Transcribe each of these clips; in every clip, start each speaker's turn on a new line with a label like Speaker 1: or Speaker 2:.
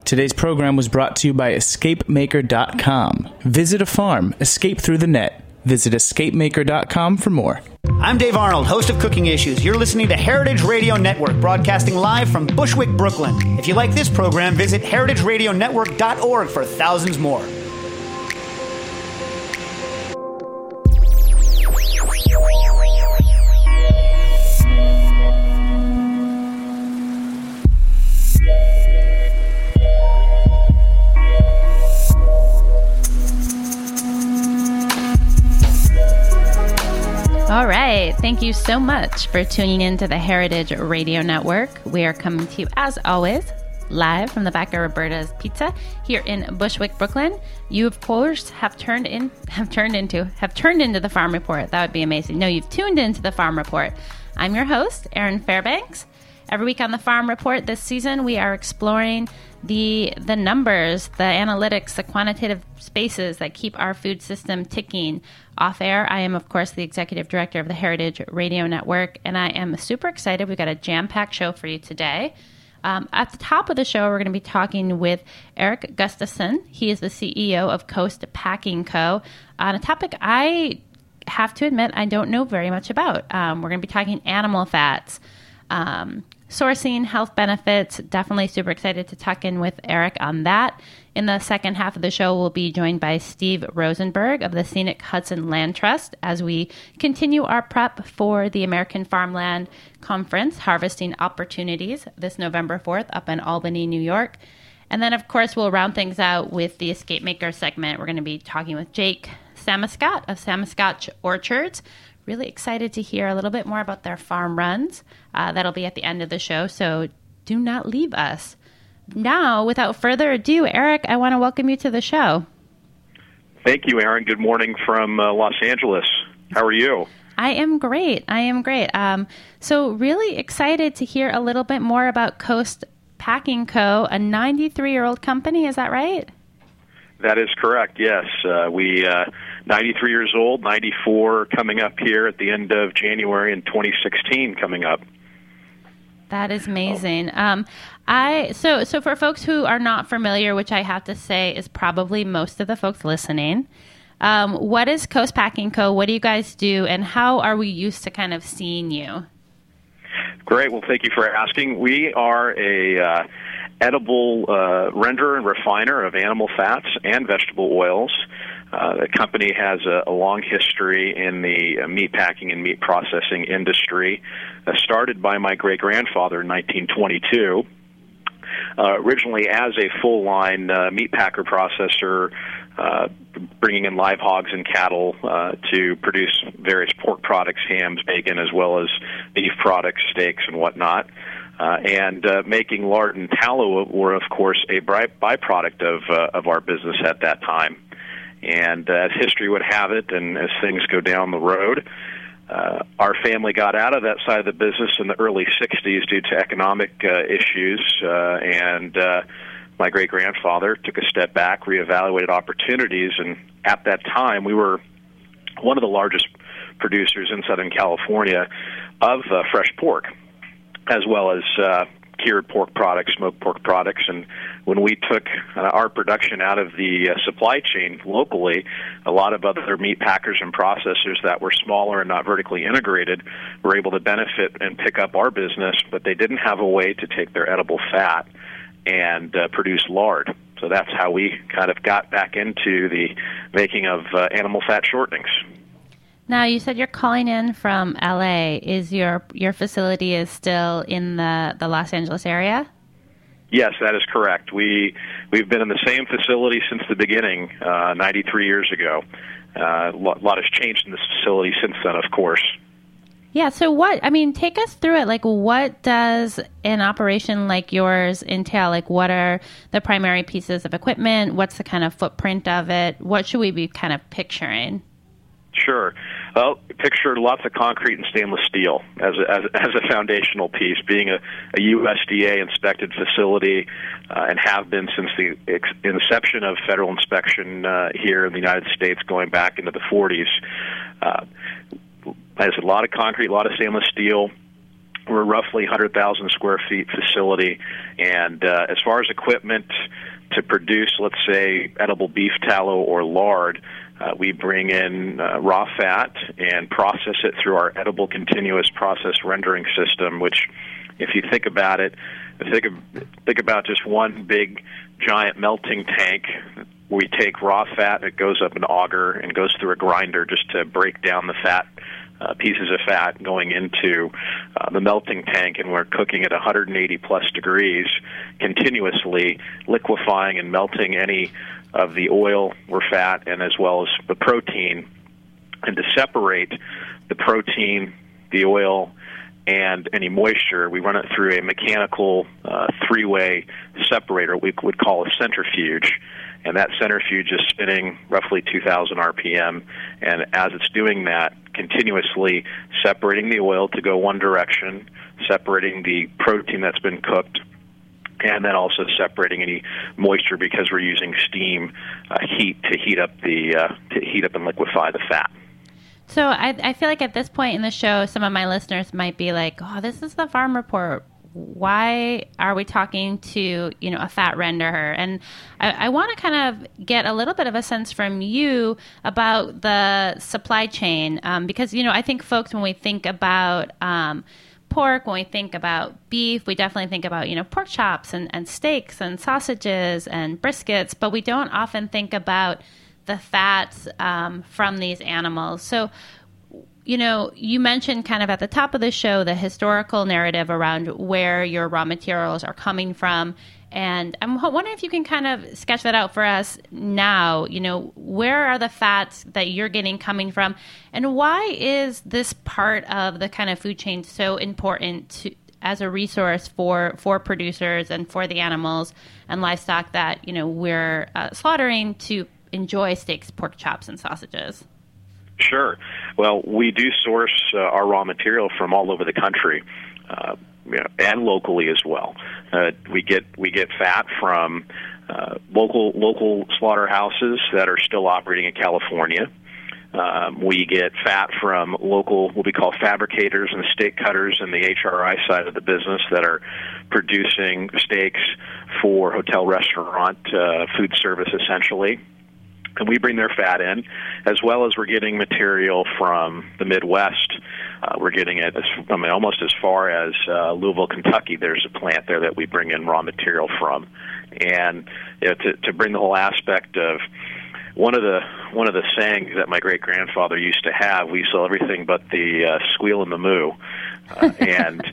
Speaker 1: Today's program was brought to you by EscapeMaker.com. Visit a farm, escape through the net. Visit EscapeMaker.com for more.
Speaker 2: I'm Dave Arnold, host of Cooking Issues. You're listening to Heritage Radio Network, broadcasting live from Bushwick, Brooklyn. If you like this program, visit heritageradionetwork.org for thousands more.
Speaker 3: All right. Thank you so much for tuning in to the Heritage Radio Network. We are coming to you, as always, live from the back of Roberta's Pizza here in Bushwick, Brooklyn. You, of course, have turned into the Farm Report. That would be amazing. No, you've tuned into the Farm Report. I'm your host, Erin Fairbanks. Every week on the Farm Report this season, we are exploring the numbers, the analytics, the quantitative spaces that keep our food system ticking. Off air, I am, of course, the executive director of the Heritage Radio Network, and I am super excited. We've got a jam-packed show for you today. At the top of the show, we're going to be talking with Eric Gustafson. He is the CEO of Coast Packing Co. on a topic I have to admit I don't know very much about. We're going to be talking animal fats, sourcing, health benefits. Definitely super excited to tuck in with Eric on that. In the second half of the show, we'll be joined by Steve Rosenberg of the Scenic Hudson Land Trust as we continue our prep for the American Farmland Conference, Harvesting Opportunities, this November 4th up in Albany, New York. And then, of course, we'll round things out with the Escape Maker segment. We're going to be talking with Jake Samuscott of Samuscott Orchards. Really excited to hear a little bit more about their farm runs. That'll be at the end of the show, so do not leave us. Now, without further ado, Eric, I want to welcome you to the show.
Speaker 4: Thank you, Erin. Good morning from Los Angeles. How are you?
Speaker 3: I am great. So really excited to hear a little bit more about Coast Packing Co., a 93-year-old company. Is that right?
Speaker 4: That is correct, yes. We 93 years old, 94 coming up here at the end of January, and 2016 coming up.
Speaker 3: That is amazing. So for folks who are not familiar, which I have to say is probably most of the folks listening, what is Coast Packing Co.? What do you guys do, and how are we used to kind of seeing you?
Speaker 4: Great. Well, thank you for asking. We are a edible renderer and refiner of animal fats and vegetable oils. The company has a long history in the meat packing and meat processing industry, started by my great-grandfather in 1922, originally as a full-line meat packer processor, bringing in live hogs and cattle to produce various pork products, hams, bacon, as well as beef products, steaks, and whatnot. And making lard and tallow were, of course, a byproduct of our business at that time. And as history would have it, and as things go down the road, our family got out of that side of the business in the early 60s due to economic issues, and my great-grandfather took a step back, reevaluated opportunities, and at that time we were one of the largest producers in Southern California of fresh pork, as well as cured pork products, smoked pork products. And when we took our production out of the supply chain locally, a lot of other meat packers and processors that were smaller and not vertically integrated were able to benefit and pick up our business, but they didn't have a way to take their edible fat and produce lard. So that's how we kind of got back into the making of animal fat shortenings.
Speaker 3: Now, you said you're calling in from LA. Is your facility is still in the Los Angeles area?
Speaker 4: Yes, that is correct. We've been in the same facility since the beginning, 93 years ago. A lot has changed in this facility since then, of course.
Speaker 3: Yeah, so take us through it. Like, what does an operation like yours entail? Like, what are the primary pieces of equipment? What's the kind of footprint of it? What should we be kind of picturing?
Speaker 4: Sure. Well, picture lots of concrete and stainless steel as a foundational piece, being a USDA-inspected facility and have been since the inception of federal inspection here in the United States going back into the 40s. Has a lot of concrete, a lot of stainless steel, We're a roughly 100,000 square feet facility, and as far as equipment to produce, let's say, edible beef tallow or lard, we bring in raw fat and process it through our edible continuous process rendering system, which, if you think about it, think about just one big giant melting tank. We take raw fat, it goes up an auger and goes through a grinder just to break down the fat, pieces of fat going into the melting tank, and we're cooking at 180 plus degrees continuously, liquefying and melting any of the oil or fat and as well as the protein. And to separate the protein, the oil, and any moisture, we run it through a mechanical three-way separator we would call a centrifuge. And that centrifuge is spinning roughly 2,000 RPM. And as it's doing that, continuously separating the oil to go one direction, separating the protein that's been cooked, and then also separating any moisture because we're using steam heat to heat up and liquefy the fat.
Speaker 3: So I feel like at this point in the show, some of my listeners might be like, "Oh, this is the Farm Report. Why are we talking to a fat renderer?" And I want to kind of get a little bit of a sense from you about the supply chain, because I think folks, when we think about pork, when we think about beef, we definitely think about pork chops and steaks and sausages and briskets, but we don't often think about the fats from these animals. So you mentioned kind of at the top of the show the historical narrative around where your raw materials are coming from. And I'm wondering if you can kind of sketch that out for us now. Where are the fats that you're getting coming from? And why is this part of the kind of food chain so important as a resource for producers and for the animals and livestock that, we're slaughtering to enjoy steaks, pork chops, and sausages?
Speaker 4: Sure. Well, we do source our raw material from all over the country, and locally as well. We get fat from local slaughterhouses that are still operating in California. We get fat from local, what we call fabricators and steak cutters in the HRI side of the business that are producing steaks for hotel, restaurant, food service, essentially. And we bring their fat in, as well as we're getting material from the Midwest. We're getting it almost as far as Louisville, Kentucky. There's a plant there that we bring in raw material from. And to bring the whole aspect of one of the sayings that my great grandfather used to have, we sell everything but the squeal and the moo. And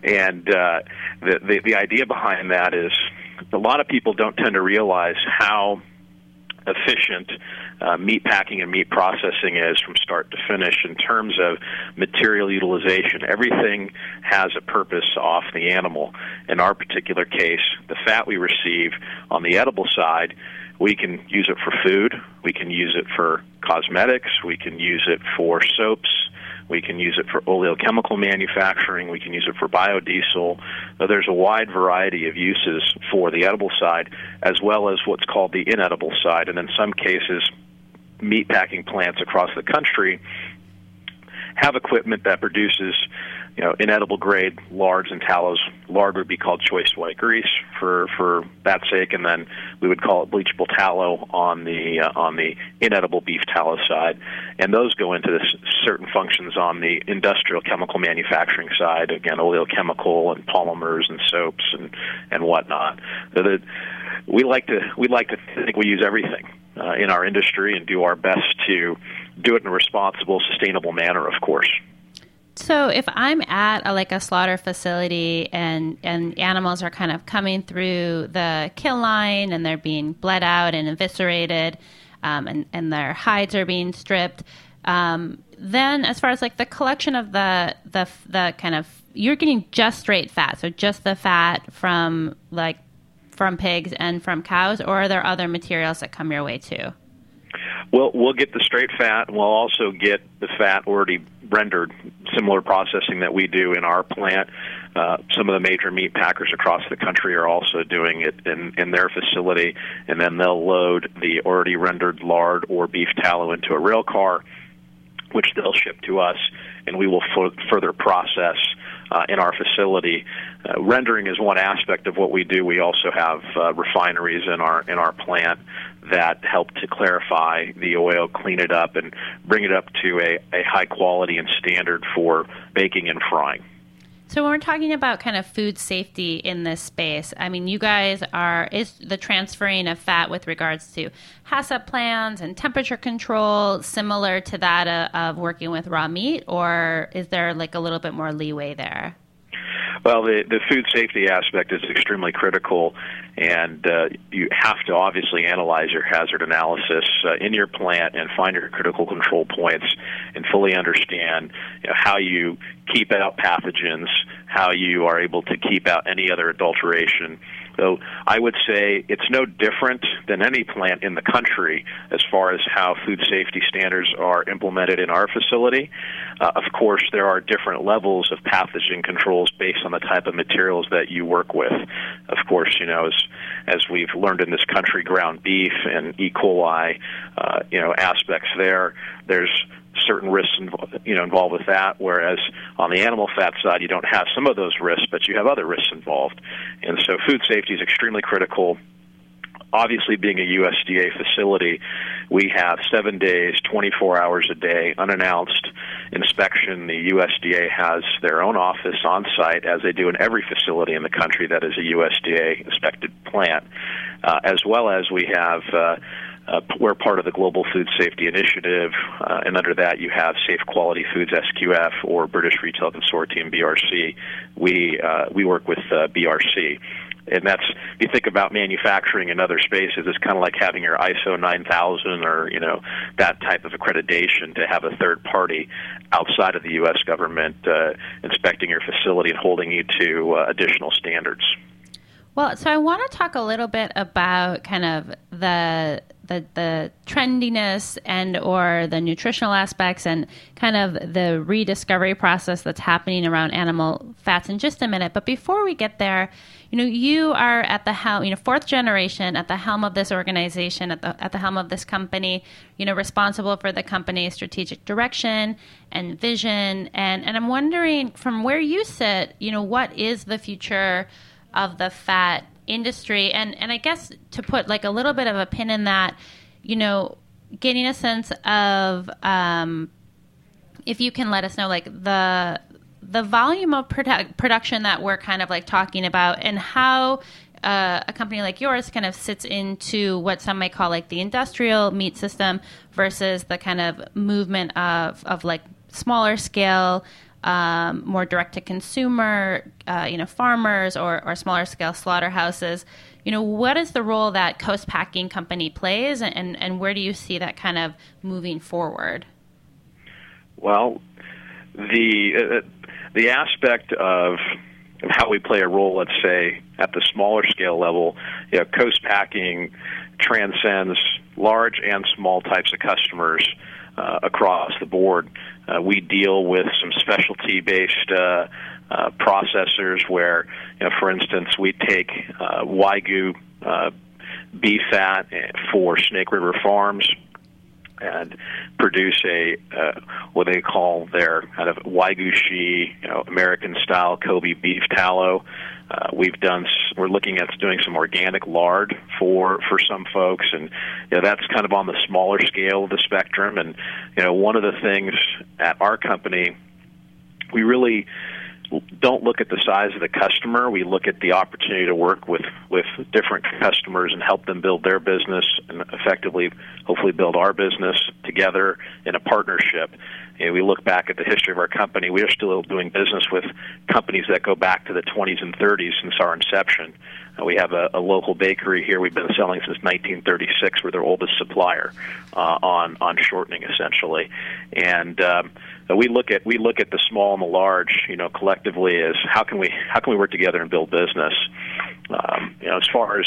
Speaker 4: the idea behind that is a lot of people don't tend to realize how efficient meat packing and meat processing is from start to finish in terms of material utilization. Everything has a purpose off the animal. In our particular case, the fat we receive on the edible side, we can use it for food, we can use it for cosmetics, we can use it for soaps, we can use it for oleochemical manufacturing, we can use it for biodiesel. There's a wide variety of uses for the edible side, as well as what's called the inedible side. And in some cases, meat packing plants across the country have equipment that produces inedible grade lards and tallows. Lard would be called choice white grease for that sake, and then we would call it bleachable tallow on the inedible beef tallow side. And those go into certain functions on the industrial chemical manufacturing side, again, oleochemical and polymers and soaps and whatnot. So we like to think we use everything in our industry and do our best to do it in a responsible, sustainable manner, of course.
Speaker 3: So if I'm at a slaughter facility and animals are kind of coming through the kill line and they're being bled out and eviscerated, and their hides are being stripped, then as far as the collection of the kind of, you're getting just straight fat, so just the fat from pigs and from cows, or are there other materials that come your way too?
Speaker 4: Well, we'll get the straight fat, and we'll also get the fat already rendered, similar processing that we do in our plant. Some of the major meat packers across the country are also doing it in their facility, and then they'll load the already rendered lard or beef tallow into a rail car, which they'll ship to us, and we will further process in our facility. Rendering is one aspect of what we do. We also have refineries in our plant that help to clarify the oil, clean it up, and bring it up to a high quality and standard for baking and frying.
Speaker 3: So when we're talking about kind of food safety in this space, I mean, you guys is the transferring of fat with regards to HACCP plans and temperature control similar to that of working with raw meat, or is there like a little bit more leeway there?
Speaker 4: Well, the food safety aspect is extremely critical, and you have to obviously analyze your hazard analysis in your plant and find your critical control points and fully understand how you keep out pathogens, how you are able to keep out any other adulteration. So I would say it's no different than any plant in the country as far as how food safety standards are implemented in our facility. Of course, there are different levels of pathogen controls based on the type of materials that you work with. Of course, as we've learned in this country, ground beef and E. coli, aspects there's certain risks involved with that, whereas on the animal fat side, you don't have some of those risks, but you have other risks involved. And so food safety is extremely critical. Obviously, being a USDA facility, we have 7 days, 24 hours a day, unannounced inspection. The USDA has their own office on site, as they do in every facility in the country that is a USDA-inspected plant, as well as we have we're part of the Global Food Safety Initiative, and under that you have Safe Quality Foods SQF or British Retail Consortium BRC. We work with BRC. And that's, if you think about manufacturing in other spaces, it's kind of like having your ISO 9000 or, that type of accreditation to have a third party outside of the U.S. government inspecting your facility and holding you to additional standards.
Speaker 3: Well, so I want to talk a little bit about kind of the trendiness and or the nutritional aspects and kind of the rediscovery process that's happening around animal fats in just a minute. But before we get there, you are at the helm, fourth generation at the helm of this organization, at the helm of this company, responsible for the company's strategic direction and vision. And I'm wondering, from where you sit, what is the future of the fat industry? And I guess to put like a little bit of a pin in that, getting a sense of if you can let us know like the volume of production that we're kind of like talking about, and how a company like yours kind of sits into what some might call like the industrial meat system versus the kind of movement of like smaller scale, more direct to consumer, farmers or smaller scale slaughterhouses. What is the role that Coast Packing Company plays, and where do you see that kind of moving forward? Well,
Speaker 4: the aspect of how we play a role, let's say, at the smaller scale level, Coast Packing transcends large and small types of customers across the board. We deal with some specialty-based processors where, for instance, we take Wagyu beef fat for Snake River Farms and produce what they call their kind of Wagyu-shi, American-style Kobe beef tallow. We're looking at doing some organic lard for some folks, and that's kind of on the smaller scale of the spectrum. And one of the things at our company, we really don't look at the size of the customer. We look at the opportunity to work with different customers and help them build their business and effectively, hopefully, build our business together in a partnership. And we look back at the history of our company. We are still doing business with companies that go back to the 20s and 30s since our inception. We have a local bakery here. We've been selling since 1936. We're their oldest supplier on shortening, essentially. And we look at the small and the large, collectively as how can we work together and build business. As far as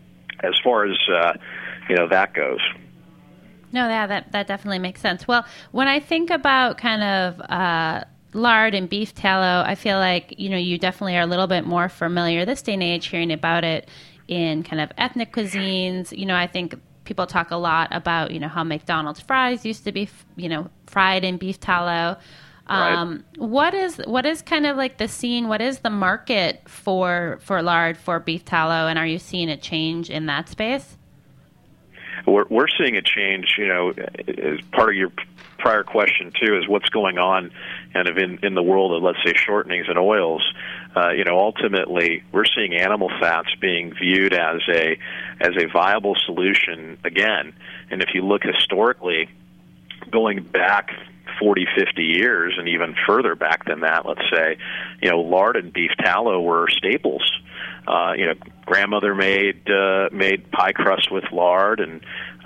Speaker 4: that goes.
Speaker 3: No, that definitely makes sense. Well, when I think about kind of lard and beef tallow, I feel like, you definitely are a little bit more familiar this day and age hearing about it in kind of ethnic cuisines. I think people talk a lot about, how McDonald's fries used to be, fried in beef tallow.
Speaker 4: Right.
Speaker 3: What is kind of like the scene? What is the market for lard, for beef tallow, and are you seeing a change in that space?
Speaker 4: We're seeing a change, as part of your prior question too, is what's going on kind of in the world of, let's say, shortenings and oils. Ultimately, we're seeing animal fats being viewed as a viable solution again. And if you look historically, going back 40, 50 years, and even further back than that, let's say, lard and beef tallow were staples. Grandmother made pie crust with lard, and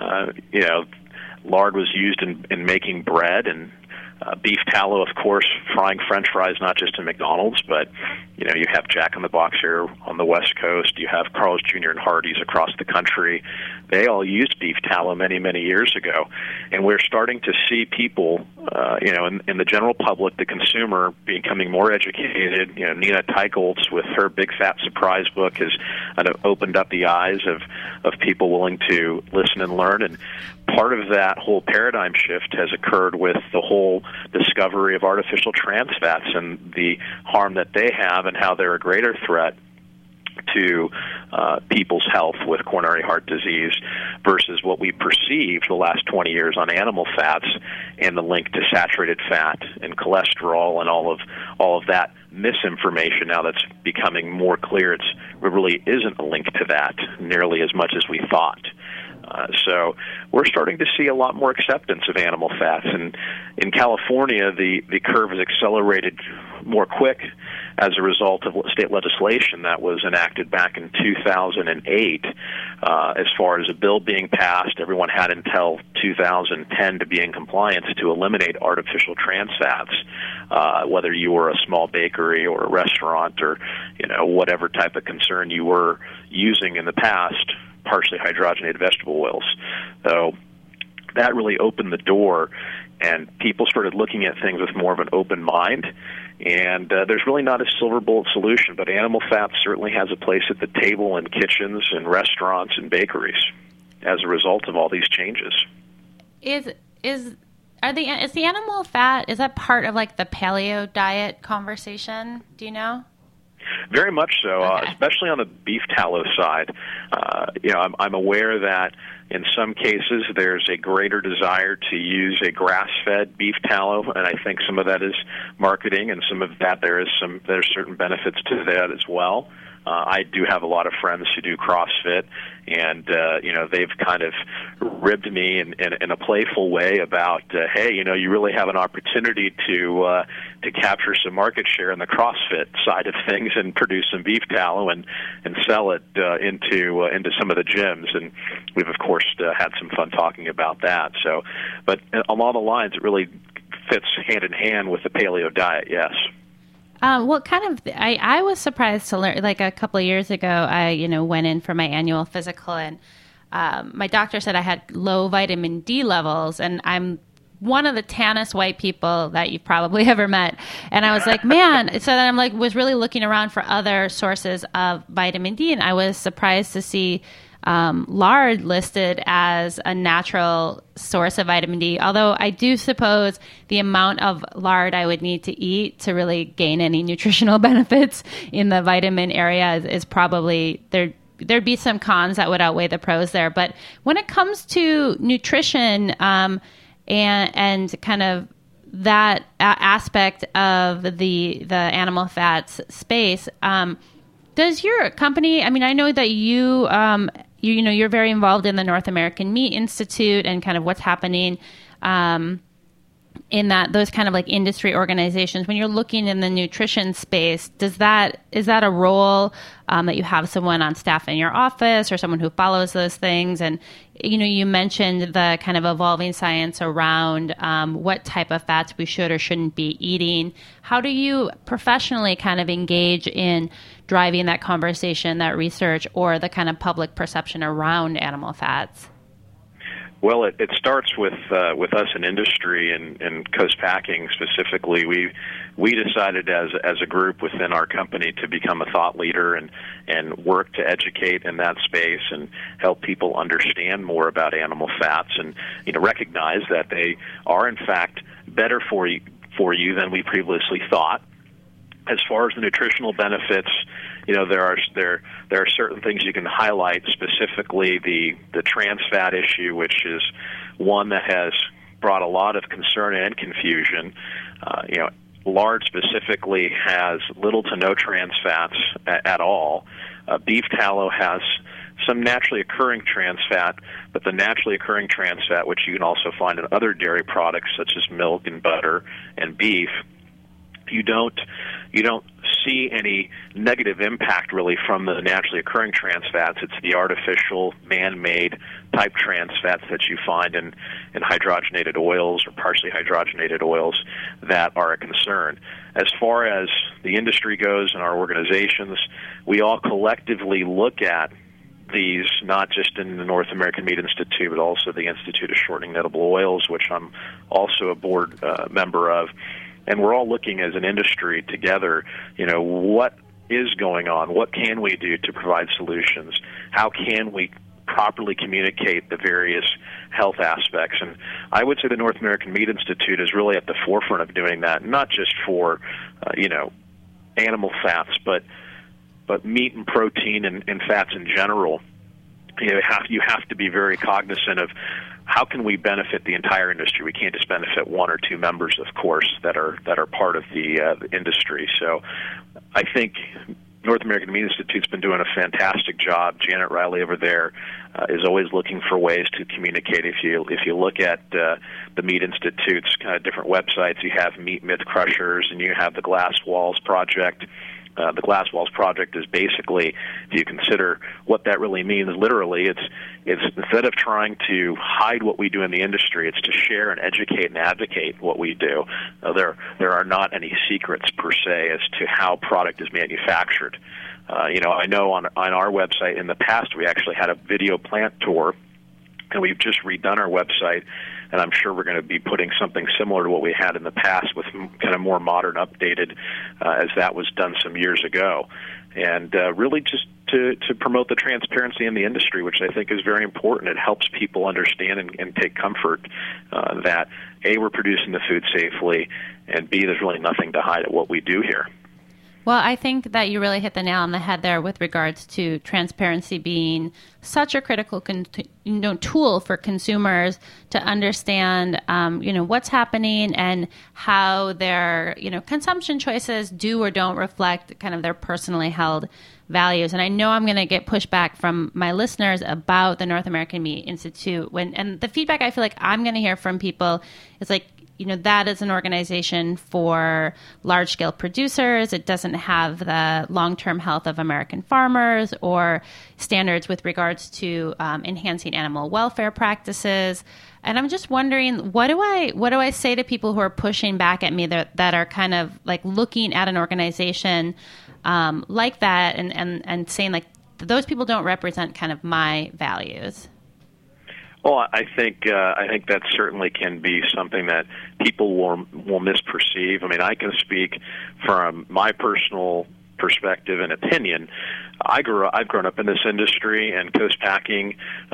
Speaker 4: lard was used in making bread, and beef tallow, of course, frying French fries, not just in McDonald's, but you have Jack in the Box here on the West Coast. You have Carl's Jr. and Hardee's across the country. They all used beef tallow many, many years ago, and we're starting to see people, in the general public, the consumer, becoming more educated. Nina Teicholz with her Big Fat Surprise book has kind of opened up the eyes of people willing to listen and learn, and part of that whole paradigm shift has occurred with the whole discovery of artificial trans fats and the harm that they have and how they're a greater threat to people's health with coronary heart disease versus what we perceived the last 20 years on animal fats and the link to saturated fat and cholesterol and all of that misinformation. Now that's becoming more clear. It really isn't a link to that nearly as much as we thought. So we're starting to see a lot more acceptance of animal fats. And in California, the curve has accelerated more quick as a result of state legislation that was enacted back in 2008. As far as a bill being passed, everyone had until 2010 to be in compliance to eliminate artificial trans fats, whether you were a small bakery or a restaurant or whatever type of concern you were using in the past, partially hydrogenated vegetable oils. So that really opened the door, and people started looking at things with more of an open mind. And there's really not a silver bullet solution, but animal fat certainly has a place at the table in kitchens and restaurants and bakeries as a result of all these changes.
Speaker 3: Is the animal fat, is that part of like the paleo diet conversation? Do you know?
Speaker 4: Very much so,
Speaker 3: Okay.
Speaker 4: Especially on the beef tallow side. I'm aware that in some cases there's a greater desire to use a grass-fed beef tallow, and I think some of that is marketing, and some of that there's certain benefits to that as well. I do have a lot of friends who do CrossFit, and they've kind of ribbed me in a playful way about, hey, you really have an opportunity to capture some market share in the CrossFit side of things and produce some beef tallow and sell it into some of the gyms. And we've of course had some fun talking about that. So, but along the lines, it really fits hand in hand with the paleo diet. Yes.
Speaker 3: I was surprised to learn, like a couple of years ago, I, went in for my annual physical, and my doctor said I had low vitamin D levels, and I'm one of the tannest white people that you've probably ever met. And I was like, man, so then was really looking around for other sources of vitamin D, and I was surprised to see lard listed as a natural source of vitamin D, although I do suppose the amount of lard I would need to eat to really gain any nutritional benefits in the vitamin area is probably, there'd be some cons that would outweigh the pros there. But when it comes to nutrition and kind of that aspect of the animal fats space, does your company, I know that you're very involved in the North American Meat Institute and kind of what's happening in those kind of like industry organizations. When you're looking in the nutrition space, is that a role that you have someone on staff in your office or someone who follows those things? And you mentioned the kind of evolving science around what type of fats we should or shouldn't be eating. How do you professionally kind of engage in driving that conversation, that research, or the kind of public perception around animal fats?
Speaker 4: Well, it starts with us in industry and Coast Packing specifically. We decided as a group within our company to become a thought leader and work to educate in that space and help people understand more about animal fats and recognize that they are in fact better for for you than we previously thought. As far as the nutritional benefits, there are certain things you can highlight, specifically the trans fat issue, which is one that has brought a lot of concern and confusion. Lard specifically has little to no trans fats at all. Beef tallow has some naturally occurring trans fat, but the naturally occurring trans fat, which you can also find in other dairy products such as milk and butter and beef, you don't see any negative impact really from the naturally occurring trans fats. It's the artificial, man-made type trans fats that you find in hydrogenated oils or partially hydrogenated oils that are a concern. As far as the industry goes and our organizations, we all collectively look at these, not just in the North American Meat Institute, but also the Institute of Shortening Edible Oils, which I'm also a board member of. And we're all looking as an industry together, what is going on? What can we do to provide solutions? How can we properly communicate the various health aspects? And I would say the North American Meat Institute is really at the forefront of doing that, not just for, animal fats, but meat and protein and fats in general. You have to be very cognizant of how can we benefit the entire industry. We can't just benefit one or two members, of course, that are part of the industry. So I think North American Meat Institute's been doing a fantastic job. Janet Riley over there is always looking for ways to communicate. If you look at the Meat Institute's kind of different websites, you have Meat Myth Crushers and you have the Glass Walls Project. The Glass Walls Project is basically, if you consider what that really means, literally, it's instead of trying to hide what we do in the industry, it's to share and educate and advocate what we do. There are not any secrets per se as to how product is manufactured. I know on our website in the past we actually had a video plant tour, and we've just redone our website, and I'm sure we're going to be putting something similar to what we had in the past with kind of more modern, updated, as that was done some years ago. And really just to promote the transparency in the industry, which I think is very important. It helps people understand and take comfort that, A, we're producing the food safely, and B, there's really nothing to hide at what we do here.
Speaker 3: Well, I think that you really hit the nail on the head there with regards to transparency being such a critical tool for consumers to understand, what's happening and how their, consumption choices do or don't reflect kind of their personally held values. And I know I'm going to get pushback from my listeners about the North American Meat Institute. And the feedback I feel like I'm going to hear from people is like, that is an organization for large-scale producers. It doesn't have the long-term health of American farmers or standards with regards to enhancing animal welfare practices. And I'm just wondering, what do I say to people who are pushing back at me that are kind of like looking at an organization like that and saying like those people don't represent kind of my values?
Speaker 4: Well, I think that certainly can be something that people will misperceive. I mean, I can speak from my personal perspective and opinion. I've grown up in this industry, and Coast Packing,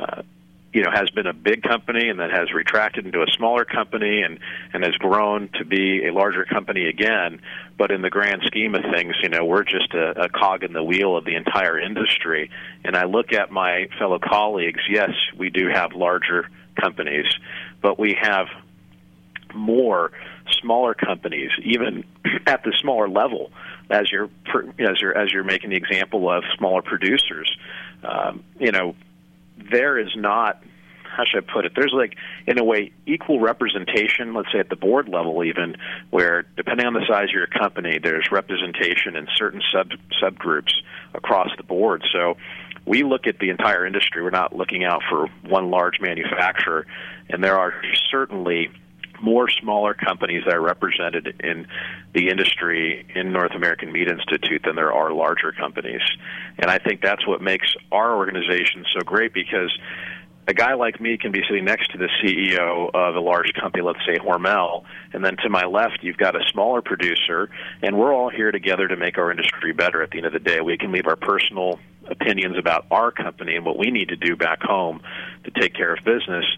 Speaker 4: has been a big company and then has retracted into a smaller company and has grown to be a larger company again. But in the grand scheme of things, we're just a cog in the wheel of the entire industry. And I look at my fellow colleagues, yes, we do have larger companies, but we have more smaller companies, even at the smaller level, as you're making the example of smaller producers. There is not, how should I put it, there's like, in a way, equal representation, let's say at the board level even, where depending on the size of your company, there's representation in certain subgroups across the board. So we look at the entire industry. We're not looking out for one large manufacturer, and there are certainly more smaller companies that are represented in the industry in North American Meat Institute than there are larger companies. And I think that's what makes our organization so great, because a guy like me can be sitting next to the CEO of a large company, let's say Hormel, and then to my left you've got a smaller producer, and we're all here together to make our industry better. At the end of the day, we can leave our personal opinions about our company and what we need to do back home to take care of business,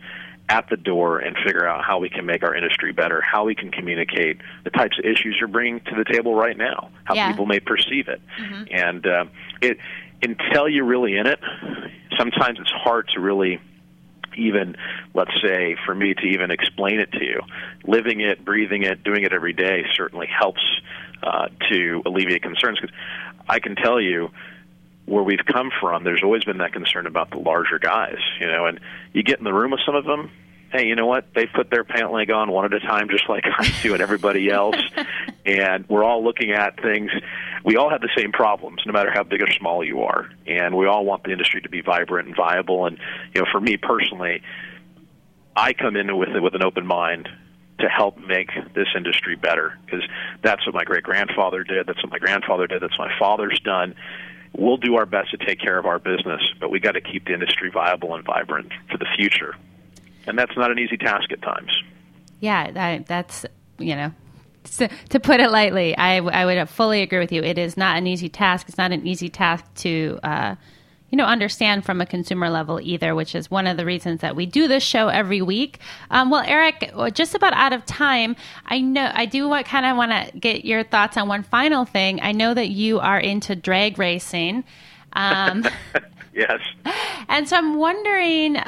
Speaker 4: at the door and figure out how we can make our industry better, how we can communicate the types of issues you're bringing to the table right now, how people may perceive it. And until you're really in it, sometimes it's hard to really even, let's say, for me to even explain it to you. Living it, breathing it, doing it every day certainly helps to alleviate concerns. Because I can tell you, where we've come from, there's always been that concern about the larger guys, and you get in the room with some of them, hey, you know what? They put their pant leg on one at a time just like I do and everybody else, and we're all looking at things. We all have the same problems, no matter how big or small you are, and we all want the industry to be vibrant and viable. And, for me personally, I come in with an open mind to help make this industry better, because that's what my great-grandfather did, that's what my grandfather did, that's what my father's done. We'll do our best to take care of our business, but we got to keep the industry viable and vibrant for the future. And that's not an easy task at times.
Speaker 3: Yeah, that's, to put it lightly, I would fully agree with you. It is not an easy task. It's not an easy task to, understand from a consumer level either, which is one of the reasons that we do this show every week. Well, Eric, just about out of time. I know I do kind of want to get your thoughts on one final thing. I know that you are into drag racing.
Speaker 4: Yes.
Speaker 3: And so I'm wondering,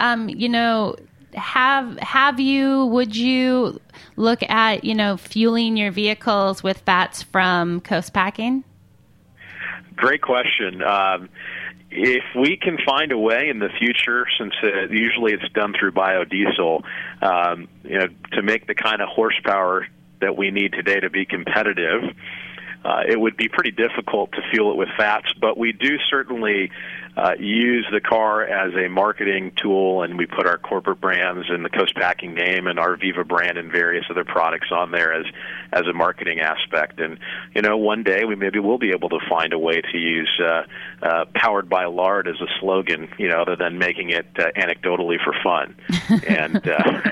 Speaker 3: would you look at, fueling your vehicles with fats from Coast Packing?
Speaker 4: Great question. If we can find a way in the future, since usually it's done through biodiesel, to make the kind of horsepower that we need today to be competitive, it would be pretty difficult to fuel it with fats, but we do certainly use the car as a marketing tool, and we put our corporate brands and the Coast Packing name and our Viva brand and various other products on there as a marketing aspect. And, one day we maybe will be able to find a way to use powered by lard as a slogan, other than making it anecdotally for fun. And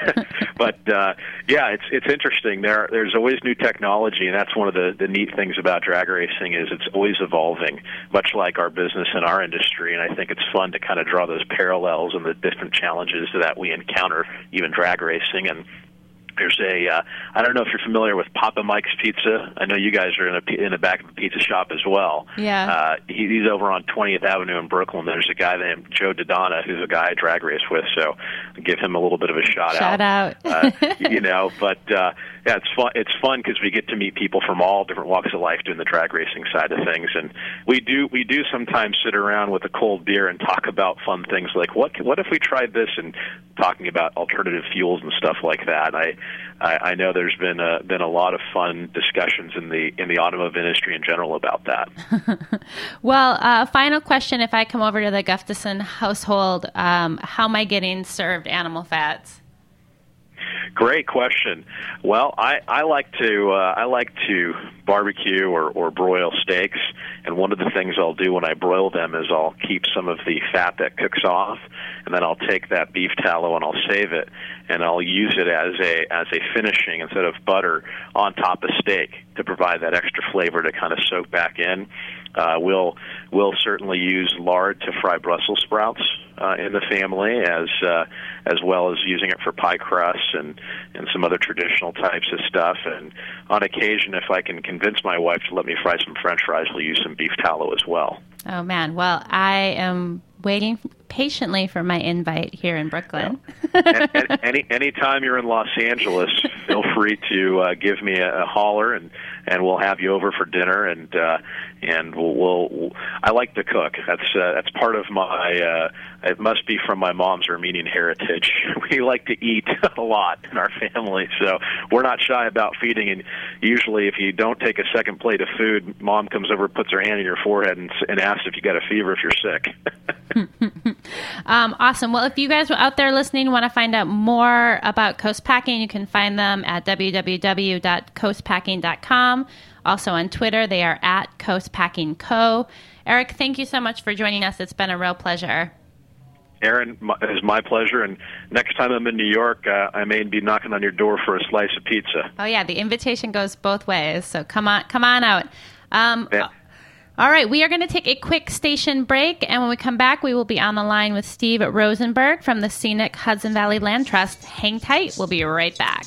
Speaker 4: but it's interesting. There's always new technology, and that's one of the neat things about drag racing is it's always evolving, much like our business and our industry. And I think it's fun to kind of draw those parallels and the different challenges that we encounter, even drag racing. And there's I don't know if you're familiar with Papa Mike's Pizza. I know you guys are in the back of a pizza shop as well.
Speaker 3: Yeah.
Speaker 4: He's over on 20th Avenue in Brooklyn. There's a guy named Joe Dodonna, who's a guy I drag race with, so I'll give him a little bit of a shout out. But it's fun. It's fun because we get to meet people from all different walks of life doing the drag racing side of things, and we do sometimes sit around with a cold beer and talk about fun things like what if we tried this, and talking about alternative fuels and stuff like that. I know there's been a lot of fun discussions in the automotive industry in general about that.
Speaker 3: Well, final question: if I come over to the Gustafson household, how am I getting served animal fats?
Speaker 4: Great question. Well, I like to barbecue or broil steaks, and one of the things I'll do when I broil them is I'll keep some of the fat that cooks off, and then I'll take that beef tallow and I'll save it, and I'll use it as a finishing instead of butter on top of steak to provide that extra flavor to kind of soak back in. We'll certainly use lard to fry Brussels sprouts in the family, as well as using it for pie crusts and some other traditional types of stuff. And on occasion, if I can convince my wife to let me fry some French fries, we'll use some beef tallow as well.
Speaker 3: Oh man! Well, I am waiting patiently for my invite here in Brooklyn.
Speaker 4: Yeah. Anytime you're in Los Angeles, feel free to give me a holler, and we'll have you over for dinner. And we'll I like to cook. That's part of my. It must be from my mom's Armenian heritage. We like to eat a lot in our family, so we're not shy about feeding. And usually, if you don't take a second plate of food, Mom comes over, puts her hand on your forehead, and asks if you got a fever, if you're sick.
Speaker 3: Awesome. Well, if you guys out there listening want to find out more about Coast Packing, you can find them at www.coastpacking.com. Also on Twitter, they are at Coast Packing Co. Eric, thank you so much for joining us. It's been a real pleasure.
Speaker 4: Aaron, it is my pleasure. And next time I'm in New York, I may be knocking on your door for a slice of pizza.
Speaker 3: Oh yeah, the invitation goes both ways. So come on out.
Speaker 4: Yeah.
Speaker 3: All right, we are going to take a quick station break, and when we come back, we will be on the line with Steve Rosenberg from the Scenic Hudson Valley Land Trust. Hang tight. We'll be right back.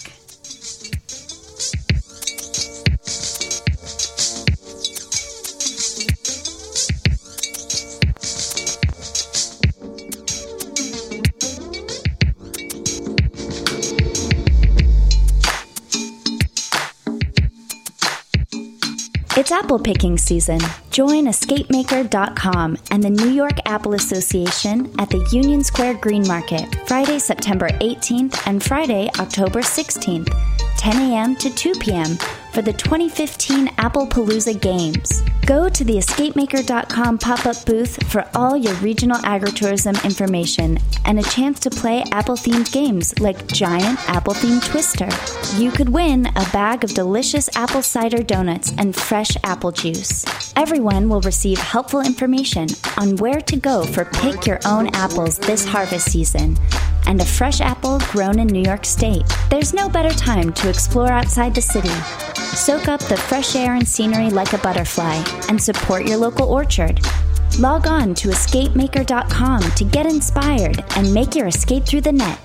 Speaker 5: It's apple picking season. Join EscapeMaker.com and the New York Apple Association at the Union Square Green Market, Friday, September 18th and Friday, October 16th, 10 a.m. to 2 p.m. for the 2015 Applepalooza Games. Go to the EscapeMaker.com pop-up booth for all your regional agritourism information and a chance to play apple-themed games like Giant Apple-Themed Twister. You could win a bag of delicious apple cider donuts and fresh apple juice. Everyone will receive helpful information on where to go for pick your own apples this harvest season and a fresh apple grown in New York State. There's no better time to explore outside the city. Soak up the fresh air and scenery like a butterfly and support your local orchard. Log on to EscapeMaker.com to get inspired and make your escape through the net.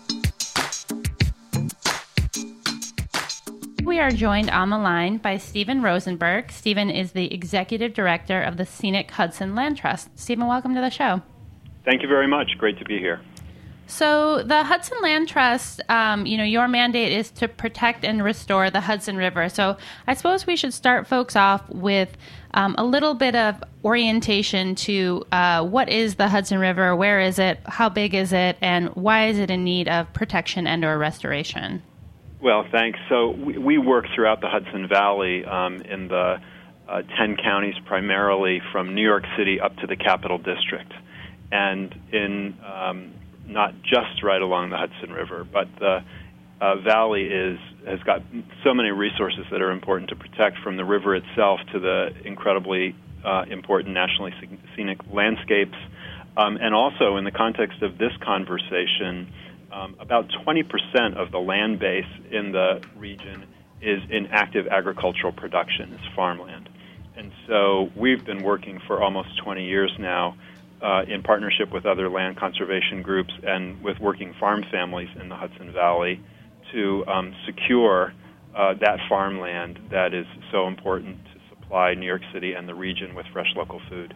Speaker 3: We are joined on the line by Stephen Rosenberg. Stephen is the Executive Director of the Scenic Hudson Land Trust. Stephen, welcome to the show.
Speaker 6: Thank you very much. Great to be here.
Speaker 3: So the Hudson Land Trust, your mandate is to protect and restore the Hudson River. So I suppose we should start folks off with a little bit of orientation to what is the Hudson River, where is it, how big is it, and why is it in need of protection and or restoration?
Speaker 6: Well, thanks. So we work throughout the Hudson Valley in the 10 counties, primarily from New York City up to the Capital District. And in not just right along the Hudson River, but the valley has got so many resources that are important to protect, from the river itself to the incredibly important nationally scenic landscapes. And also, in the context of this conversation, about 20% of the land base in the region is in active agricultural production. It's farmland. And so we've been working for almost 20 years now in partnership with other land conservation groups and with working farm families in the Hudson Valley to secure that farmland that is so important to supply New York City and the region with fresh local food.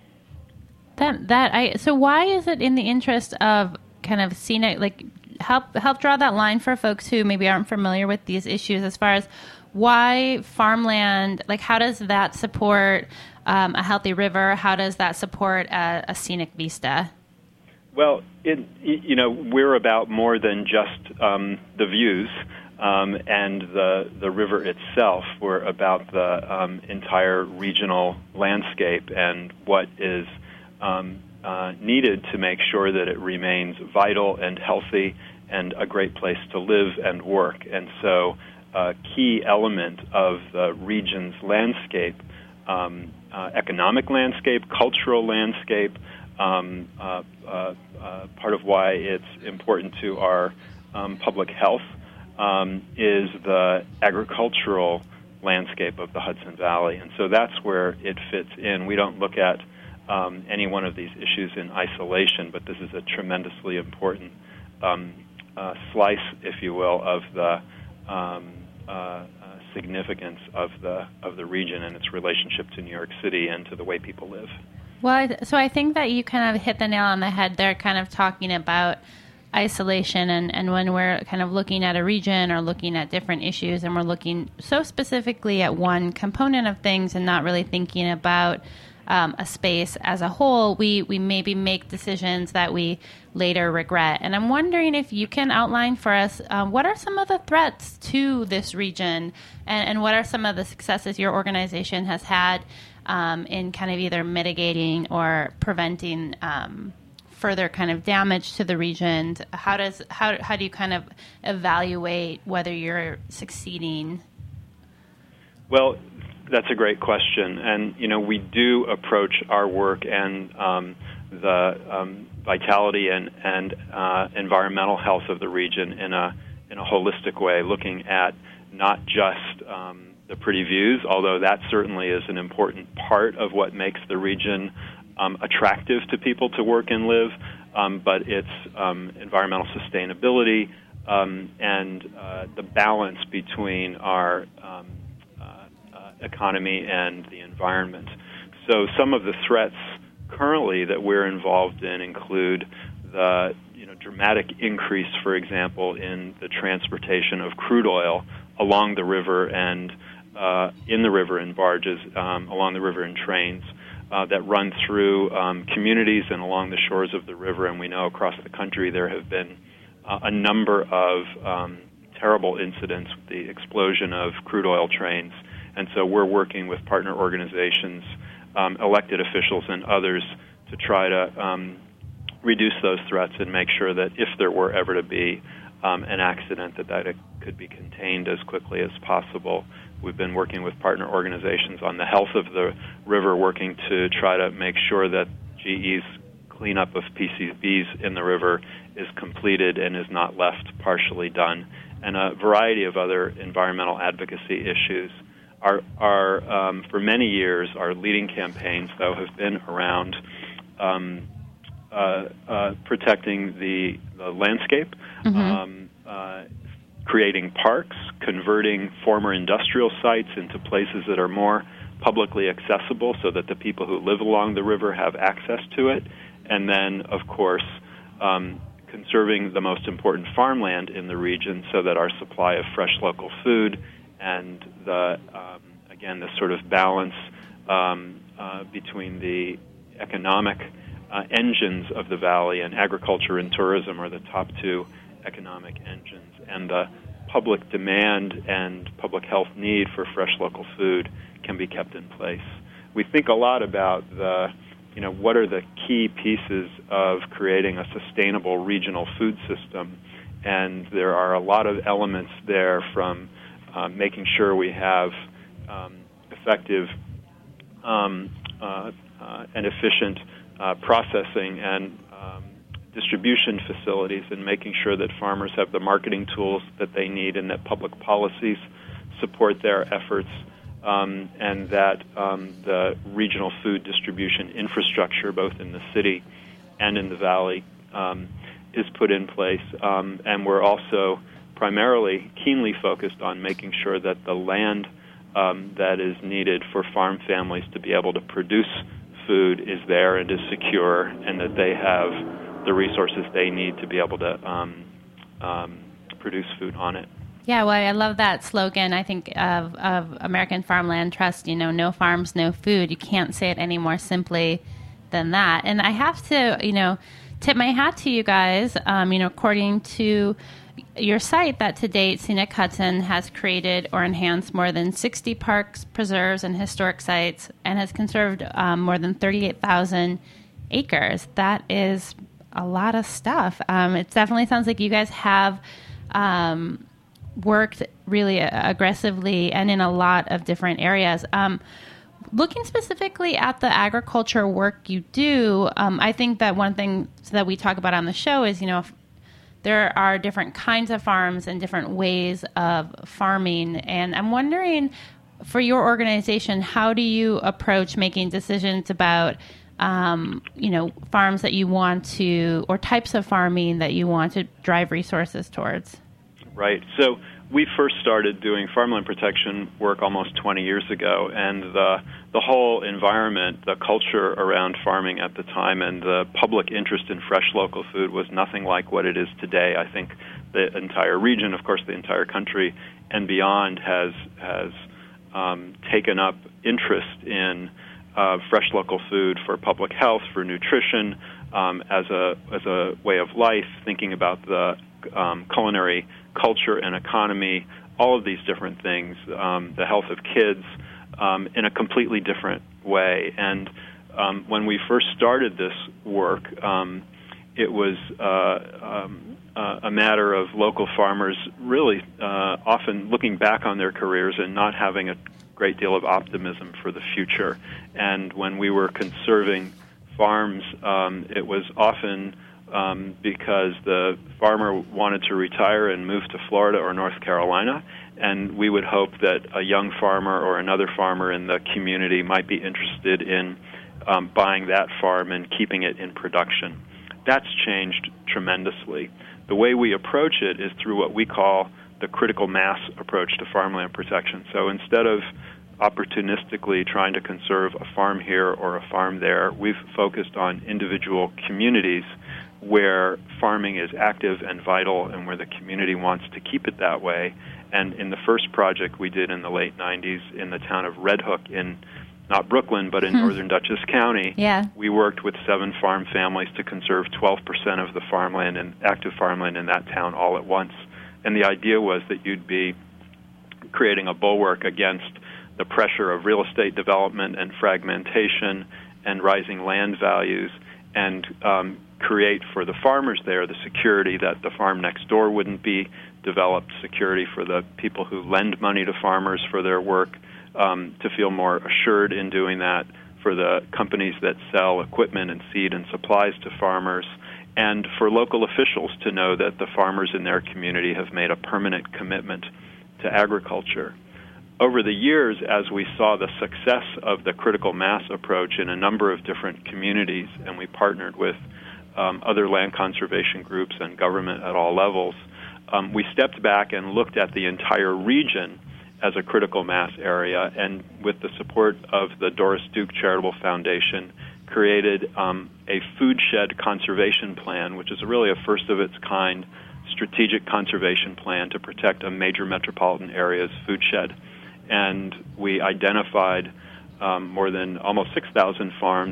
Speaker 3: So why is it in the interest of kind of scenic, like help draw that line for folks who maybe aren't familiar with these issues, as far as why farmland, like how does that support a healthy river? How does that support a scenic vista?
Speaker 6: Well, we're about more than just the views and the river itself. We're about the entire regional landscape and what is needed to make sure that it remains vital and healthy and a great place to live and work. And so a key element of the region's landscape, economic landscape, cultural landscape, part of why it's important to our public health is the agricultural landscape of the Hudson Valley. And so that's where it fits in. We don't look at any one of these issues in isolation, but this is a tremendously important slice, if you will, of the significance of the region and its relationship to New York City and to the way people live.
Speaker 3: Well, so I think that you kind of hit the nail on the head there, kind of talking about isolation and when we're kind of looking at a region or looking at different issues and we're looking so specifically at one component of things and not really thinking about a space as a whole, we maybe make decisions that we later regret. And I'm wondering if you can outline for us what are some of the threats to this region and what are some of the successes your organization has had in kind of either mitigating or preventing further kind of damage to the region. How do you kind of evaluate whether you're succeeding?
Speaker 6: Well, that's a great question, and we do approach our work and the vitality and environmental health of the region in a holistic way, looking at not just the pretty views, although that certainly is an important part of what makes the region attractive to people to work and live, but it's environmental sustainability and the balance between our economy and the environment. So some of the threats currently that we're involved in include the dramatic increase, for example, in the transportation of crude oil along the river and in the river in barges, along the river in trains that run through communities and along the shores of the river. And we know across the country there have been a number of terrible incidents with the explosion of crude oil trains. And so we're working with partner organizations, elected officials, and others to try to reduce those threats and make sure that if there were ever to be an accident, that it could be contained as quickly as possible. We've been working with partner organizations on the health of the river, working to try to make sure that GE's cleanup of PCBs in the river is completed and is not left partially done, and a variety of other environmental advocacy issues. For many years, our leading campaigns, though, have been around protecting the landscape, creating parks, converting former industrial sites into places that are more publicly accessible so that the people who live along the river have access to it, and then, of course, conserving the most important farmland in the region so that our supply of fresh local food and the sort of balance between the economic engines of the valley, and agriculture and tourism are the top two economic engines, and the public demand and public health need for fresh local food can be kept in place. We think a lot about what are the key pieces of creating a sustainable regional food system, and there are a lot of elements there, from making sure we have effective and efficient processing and distribution facilities, and making sure that farmers have the marketing tools that they need, and that public policies support their efforts, and that the regional food distribution infrastructure, both in the city and in the valley, is put in place. And we're also primarily keenly focused on making sure that the land that is needed for farm families to be able to produce food is there and is secure, and that they have the resources they need to be able to produce food on it.
Speaker 3: Yeah, well, I love that slogan, I think, of American Farmland Trust, no farms, no food. You can't say it any more simply than that. And I have to, tip my hat to you guys, according to your site, that to date, Scenic Hudson has created or enhanced more than 60 parks, preserves, and historic sites, and has conserved more than 38,000 acres. That is a lot of stuff. It definitely sounds like you guys have worked really aggressively and in a lot of different areas. Looking specifically at the agriculture work you do, I think that one thing that we talk about on the show is, there are different kinds of farms and different ways of farming. And I'm wondering, for your organization, how do you approach making decisions about, farms that you want to, or types of farming that you want to drive resources towards?
Speaker 6: Right. So we first started doing farmland protection work almost 20 years ago, and the whole environment, the culture around farming at the time, and the public interest in fresh local food was nothing like what it is today. I think the entire region, of course the entire country and beyond, has taken up interest in fresh local food for public health, for nutrition, as a way of life, thinking about the culinary culture and economy, all of these different things, the health of kids, in a completely different way. And when we first started this work, it was a matter of local farmers really often looking back on their careers and not having a great deal of optimism for the future. And when we were conserving farms, it was often because the farmer wanted to retire and move to Florida or North Carolina, and we would hope that a young farmer or another farmer in the community might be interested in buying that farm and keeping it in production. That's changed tremendously. The way we approach it is through what we call the critical mass approach to farmland protection. So instead of opportunistically trying to conserve a farm here or a farm there, we've focused on individual communities where farming is active and vital and where the community wants to keep it that way. And in the first project we did in the late 90s in the town of Red Hook in not Brooklyn, but in northern Dutchess County, we worked with 7 farm families to conserve 12% of the farmland and active farmland in that town all at once. And the idea was that you'd be creating a bulwark against the pressure of real estate development and fragmentation and rising land values, and create for the farmers there the security that the farm next door wouldn't be developed, security for the people who lend money to farmers for their work, to feel more assured in doing that, for the companies that sell equipment and seed and supplies to farmers, and for local officials to know that the farmers in their community have made a permanent commitment to agriculture. Over the years, as we saw the success of the critical mass approach in a number of different communities, and we partnered with other land conservation groups and government at all levels, we stepped back and looked at the entire region as a critical mass area, and with the support of the Doris Duke Charitable Foundation, created a food shed conservation plan, which is really a first-of-its-kind strategic conservation plan to protect a major metropolitan area's food shed. And we identified more than almost 6,000 farms,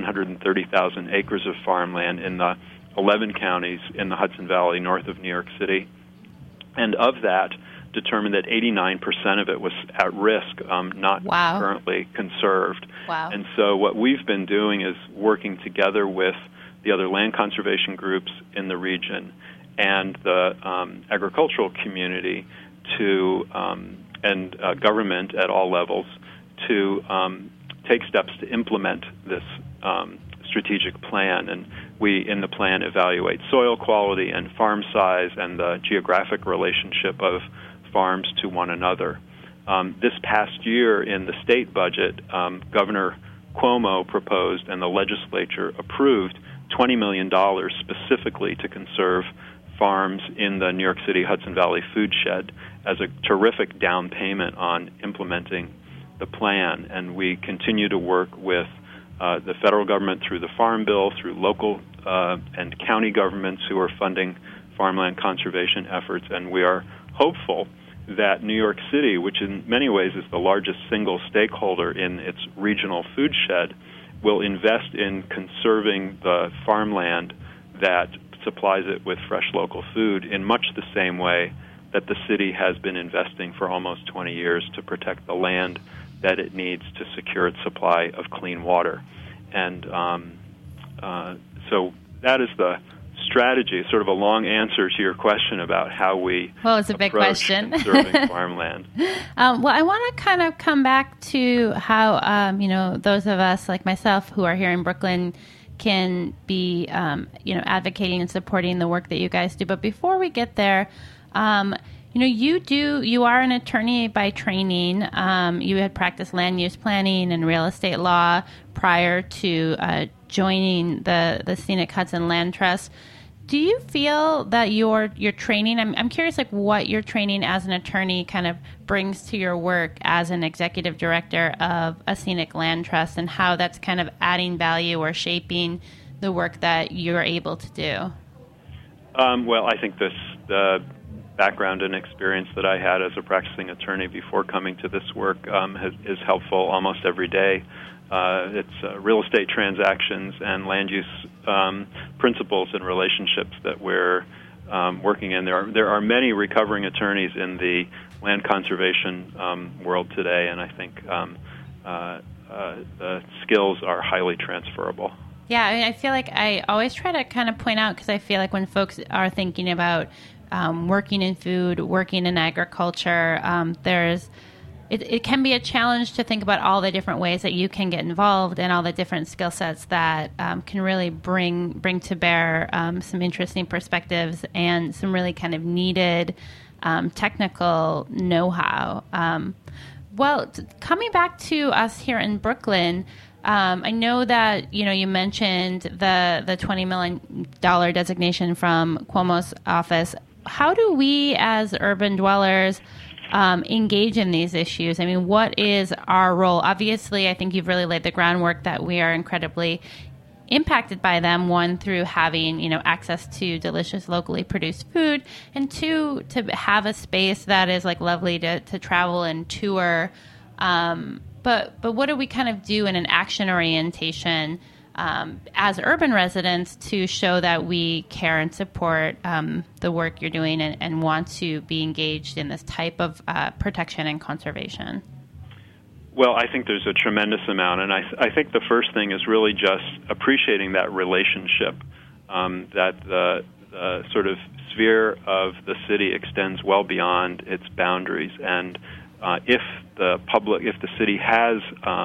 Speaker 6: 730,000 acres of farmland in the 11 counties in the Hudson Valley north of New York City. And of that, determined that 89% of it was at risk, not currently conserved.
Speaker 3: Wow.
Speaker 6: And so what we've been doing is working together with the other land conservation groups in the region and the agricultural community to and government at all levels to take steps to implement this strategic plan. And we, in the plan, evaluate soil quality and farm size and the geographic relationship of farms to one another. This past year in the state budget, Governor Cuomo proposed and the legislature approved $20 million specifically to conserve farms in the New York City Hudson Valley food shed as a terrific down payment on implementing the plan. And we continue to work with the federal government through the Farm Bill, through local and county governments who are funding farmland conservation efforts, and we are hopeful that New York City, which in many ways is the largest single stakeholder in its regional food shed, will invest in conserving the farmland that supplies it with fresh local food in much the same way that the city has been investing for almost 20 years to protect the land that it needs to secure its supply of clean water. And so that is the strategy, sort of a long answer to your question about how we
Speaker 3: it's a big question.
Speaker 6: Conserving farmland.
Speaker 3: Well, I want to kind of come back to how, those of us like myself who are here in Brooklyn can be, advocating and supporting the work that you guys do. But before we get there, you are an attorney by training. You had practiced land use planning and real estate law prior to joining the Scenic Hudson Land Trust. Do you feel that your training, I'm curious, like what your training as an attorney kind of brings to your work as an executive director of a Scenic Land Trust, and how that's kind of adding value or shaping the work that you're able to do?
Speaker 6: Well, I think the background and experience that I had as a practicing attorney before coming to this work is helpful almost every day. It's real estate transactions and land use principles and relationships that we're working in. There are many recovering attorneys in the land conservation world today, and I think the skills are highly transferable.
Speaker 3: Yeah, I feel like I always try to kind of point out, because I feel like when folks are thinking about working in food, working in agriculture, it can be a challenge to think about all the different ways that you can get involved and all the different skill sets that can really bring to bear some interesting perspectives and some really kind of needed technical know-how. Coming back to us here in Brooklyn, I know that you mentioned the $20 million designation from Cuomo's office. How do we as urban dwellers engage in these issues? I mean, what is our role? Obviously, I think you've really laid the groundwork that we are incredibly impacted by them. One, through having access to delicious locally produced food, and two, to have a space that is lovely to travel and tour. But what do we kind of do in an action orientation as urban residents to show that we care and support the work you're doing and want to be engaged in this type of protection and conservation?
Speaker 6: Well, I think there's a tremendous amount, and I think the first thing is really just appreciating that relationship, that the sort of sphere of the city extends well beyond its boundaries, and if the city has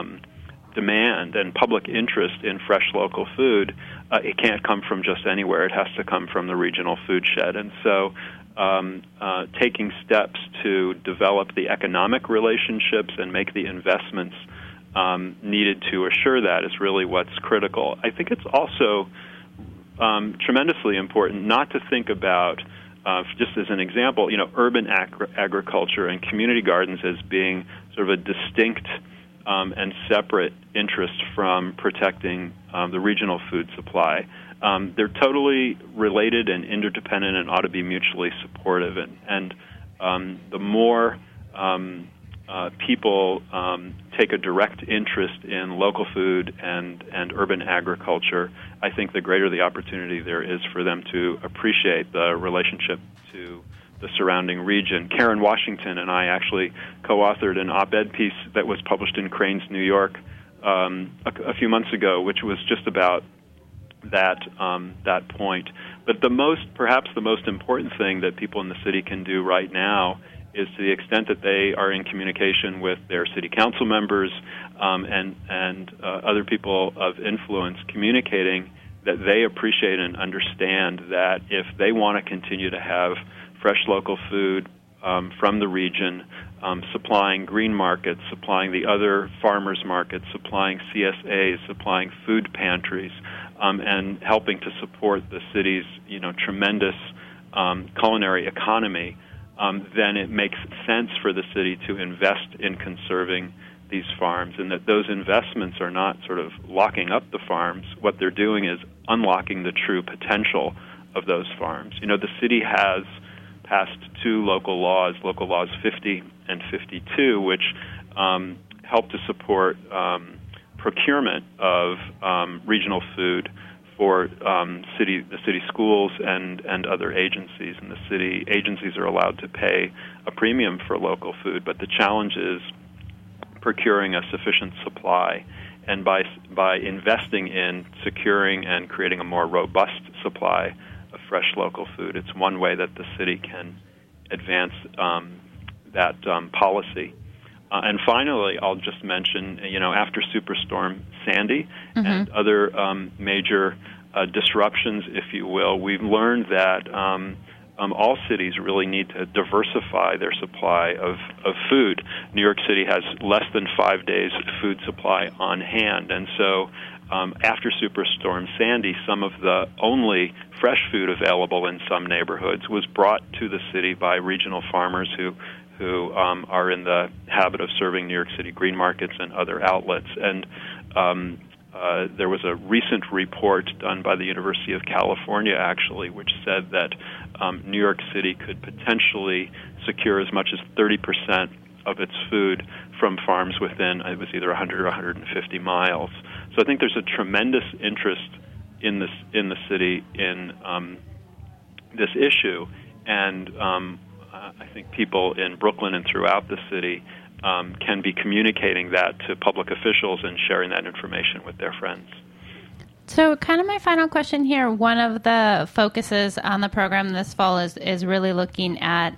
Speaker 6: demand and public interest in fresh local food, it can't come from just anywhere. It has to come from the regional food shed. And so taking steps to develop the economic relationships and make the investments needed to assure that is really what's critical. I think it's also tremendously important not to think about, just as an example, urban agriculture and community gardens as being sort of a distinct and separate interest from protecting the regional food supply. They're totally related and interdependent and ought to be mutually supportive. And the more people take a direct interest in local food and urban agriculture, I think the greater the opportunity there is for them to appreciate the relationship to the surrounding region. Karen Washington and I actually co-authored an op-ed piece that was published in Crain's New York a few months ago, which was just about that point. But perhaps the most important thing that people in the city can do right now is, to the extent that they are in communication with their city council members and other people of influence, communicating that they appreciate and understand that if they want to continue to have fresh local food from the region, supplying green markets, supplying the other farmers markets, supplying CSAs, supplying food pantries, and helping to support the city's tremendous culinary economy, then it makes sense for the city to invest in conserving these farms, and that those investments are not sort of locking up the farms. What they're doing is unlocking the true potential of those farms. The city has passed two local laws, Local Laws 50 and 52, which help to support procurement of regional food for the city schools and other agencies. And the city agencies are allowed to pay a premium for local food, but the challenge is procuring a sufficient supply. And by investing in securing and creating a more robust supply of fresh local food, it's one way that the city can advance that policy. And finally, I'll just mention, after Superstorm Sandy and other major disruptions, if you will, we've learned that all cities really need to diversify their supply of food. New York City has less than 5 days food supply on hand, and so after Superstorm Sandy, some of the only fresh food available in some neighborhoods was brought to the city by regional farmers who are in the habit of serving New York City green markets and other outlets. And there was a recent report done by the University of California, actually, which said that New York City could potentially secure as much as 30% of its food from farms within, it was either 100 or 150 miles. So I think there's a tremendous interest in the city in this issue, and I think people in Brooklyn and throughout the city can be communicating that to public officials and sharing that information with their friends.
Speaker 3: So kind of my final question here, one of the focuses on the program this fall is really looking at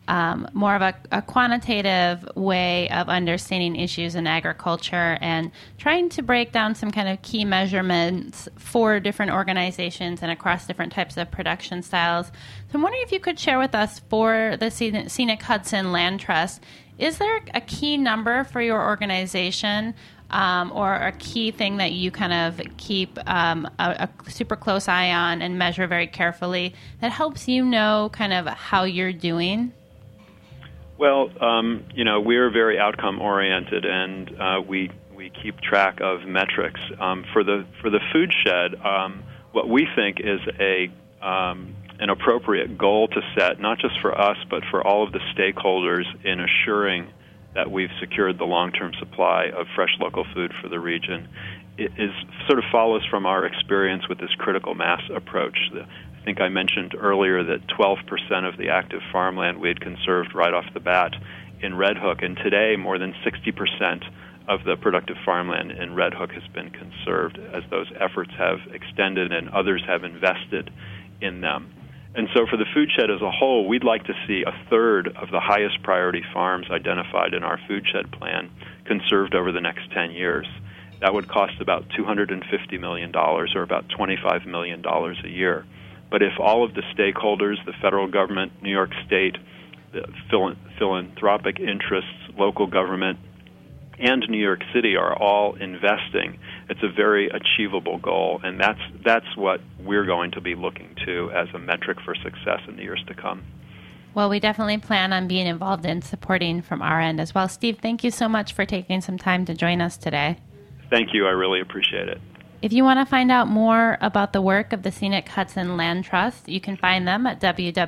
Speaker 3: more of a quantitative way of understanding issues in agriculture and trying to break down some kind of key measurements for different organizations and across different types of production styles. So I'm wondering if you could share with us, for the Scenic Hudson Land Trust, is there a key number for your organization or a key thing that you kind of keep a super close eye on and measure very carefully that helps you know kind of how you're doing?
Speaker 6: Well, we're very outcome oriented, and we keep track of metrics. For the food shed, what we think is an appropriate goal to set, not just for us, but for all of the stakeholders in assuring that we've secured the long-term supply of fresh local food for the region. It sort of follows from our experience with this critical mass approach. I think I mentioned earlier that 12% of the active farmland we had conserved right off the bat in Red Hook, and today more than 60% of the productive farmland in Red Hook has been conserved as those efforts have extended and others have invested in them. And so for the food shed as a whole, we'd like to see a third of the highest priority farms identified in our food shed plan conserved over the next 10 years. That would cost about $250 million, or about $25 million a year. But if all of the stakeholders, the federal government, New York State, the philanthropic interests, local government, and New York City are all investing, it's a very achievable goal, and that's what we're going to be looking to as a metric for success in the years to come.
Speaker 3: Well, we definitely plan on being involved in supporting from our end as well. Steve, thank you so much for taking some time to join us today.
Speaker 6: Thank you. I really appreciate it.
Speaker 3: If you want to find out more about the work of the Scenic Hudson Land Trust, you can find them at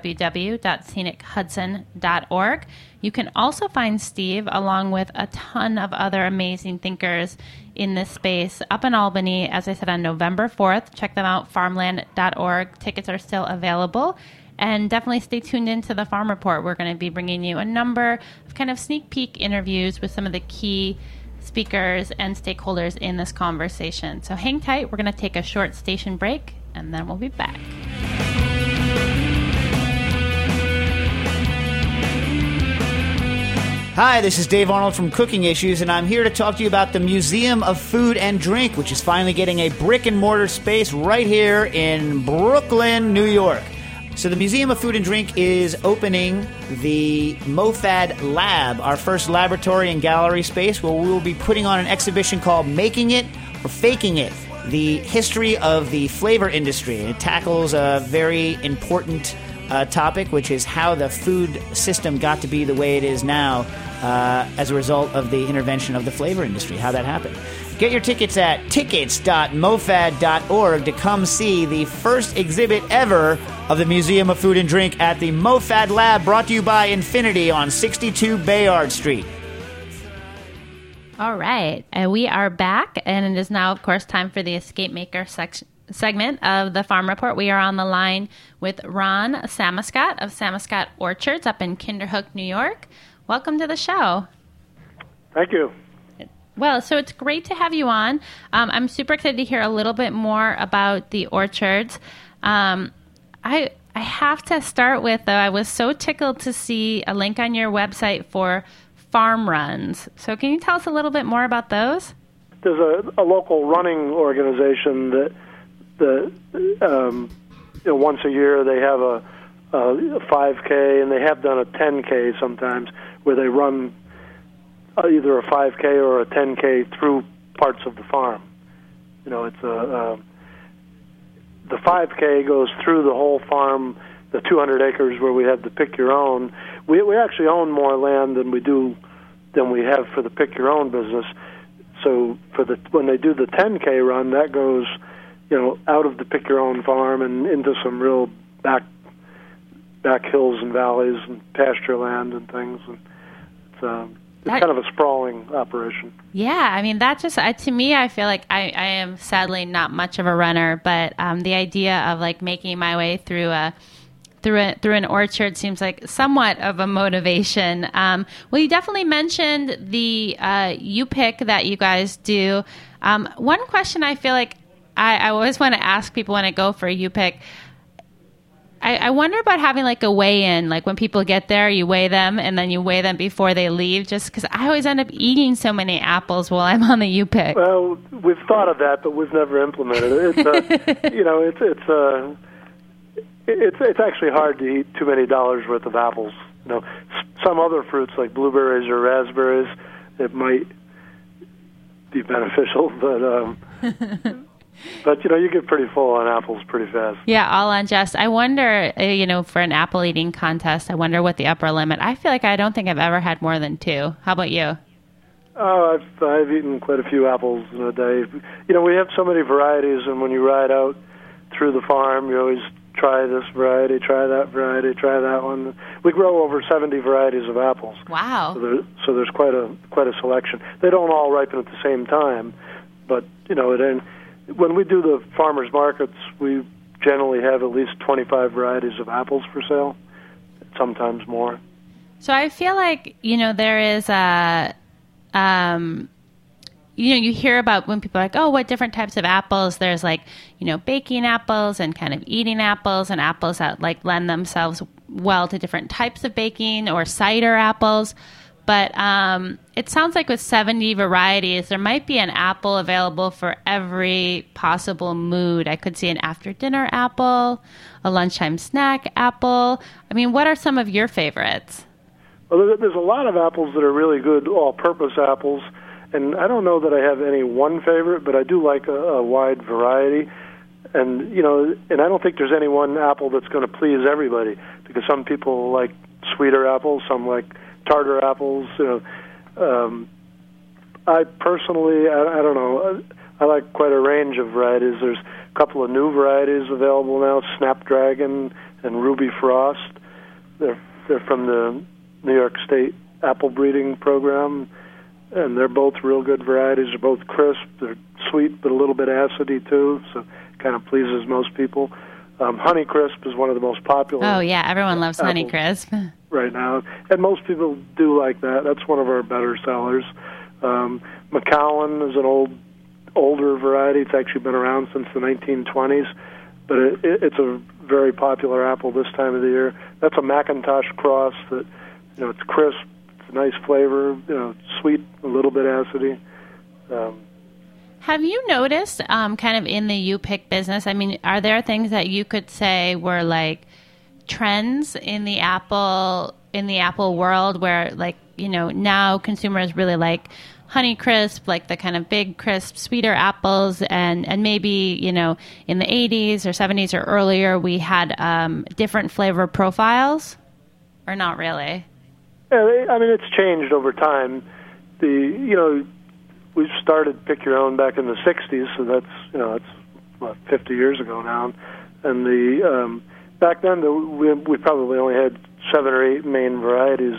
Speaker 3: www.scenichudson.org. You can also find Steve, along with a ton of other amazing thinkers in this space, up in Albany, as I said, on November 4th. Check them out, farmland.org. Tickets are still available. And definitely stay tuned into the Farm Report. We're going to be bringing you a number of kind of sneak peek interviews with some of the key speakers and stakeholders in this conversation. So hang tight. We're going to take a short station break, and then we'll be back.
Speaker 2: Hi, this is Dave Arnold from Cooking Issues, and I'm here to talk to you about the Museum of Food and Drink, which is finally getting a brick-and-mortar space right here in Brooklyn, New York. So the Museum of Food and Drink is opening the MoFad Lab, our first laboratory and gallery space, where we will be putting on an exhibition called Making It or Faking It, the history of the flavor industry. And it tackles a very important topic, which is how the food system got to be the way it is now as a result of the intervention of the flavor industry, how that happened. Get your tickets at tickets.mofad.org to come see the first exhibit ever of the Museum of Food and Drink at the MoFad Lab, brought to you by Infinity on 62 Bayard Street.
Speaker 3: All right. We are back, and it is now, of course, time for the Escape Maker segment of the Farm Report. We are on the line with Ron Samuscott of Samuscott Orchards up in Kinderhook, New York. Welcome to the show.
Speaker 7: Thank you.
Speaker 3: Well, so it's great to have you on. I'm super excited to hear a little bit more about the orchards. I have to start with, though, I was so tickled to see a link on your website for farm runs. So can you tell us a little bit more about those?
Speaker 7: There's a local running organization that once a year they have a 5K, and they have done a 10K sometimes, where they run either a 5K or a 10K through parts of the farm. It's the 5K goes through the whole farm, the 200 acres where we have the pick your own. We actually own more land than we have for the pick your own business. So when they do the 10K run, that goes out of the pick your own farm and into some real back hills and valleys and pasture land and things. And it's kind of a sprawling operation.
Speaker 3: Yeah, I mean, that just, to me, I feel like I am sadly not much of a runner, but the idea of like making my way through an orchard seems like somewhat of a motivation. Well, you definitely mentioned the U-Pick that you guys do. One question I feel like I always want to ask people when I go for a U-Pick, I wonder about having like a weigh-in, like when people get there, you weigh them and then you weigh them before they leave, just because I always end up eating so many apples while I'm on the U-Pick.
Speaker 7: Well, we've thought of that, but we've never implemented it. It's actually hard to eat too many dollars worth of apples. Some other fruits like blueberries or raspberries, it might be beneficial, but you get pretty full on apples pretty fast.
Speaker 3: Yeah, all on just. I wonder, for an apple eating contest, I wonder what the upper limit. I feel like I don't think I've ever had more than 2. How about you?
Speaker 7: Oh, I've eaten quite a few apples in a day. We have so many varieties, and when you ride out through the farm, you always try this variety, try that variety, try that one. We grow over 70 varieties of apples.
Speaker 3: Wow!
Speaker 7: So there's quite a selection. They don't all ripen at the same time, but when we do the farmers markets, we generally have at least 25 varieties of apples for sale, sometimes more.
Speaker 3: So I feel like there is a. You hear about when people are like, oh, what different types of apples? There's like, baking apples and kind of eating apples and apples that like lend themselves well to different types of baking or cider apples. But it sounds like with 70 varieties, there might be an apple available for every possible mood. I could see an after-dinner apple, a lunchtime snack apple. I mean, what are some of your favorites?
Speaker 7: Well, there's a lot of apples that are really good all-purpose apples. And I don't know that I have any one favorite, but I do like a wide variety. And, and I don't think there's any one apple that's going to please everybody, because some people like sweeter apples, some like tartar apples. I personally, I don't know, I like quite a range of varieties. There's a couple of new varieties available now, Snapdragon and Ruby Frost. They're from the New York State apple breeding program. And they're both real good varieties. They're both crisp. They're sweet, but a little bit acidy, too, so it kind of pleases most people. Honeycrisp is one of the most popular.
Speaker 3: Oh, yeah. Everyone loves Honeycrisp.
Speaker 7: Right now. And most people do like that. That's one of our better sellers. Macallan is an older variety. It's actually been around since the 1920s, but it's a very popular apple this time of the year. That's a McIntosh cross that, it's crisp. Nice flavor, sweet, a little bit acidy.
Speaker 3: Have you noticed, kind of in the U-Pick business, I mean, are there things that you could say were like trends in the apple world where, like, now consumers really like Honeycrisp, like the kind of big, crisp, sweeter apples, and maybe, in the 80s or 70s or earlier, we had different flavor profiles, or not really?
Speaker 7: Yeah, I mean, it's changed over time. We started Pick Your Own back in the 60s, so that's 50 years ago now. And back then we probably only had 7 or 8 main varieties.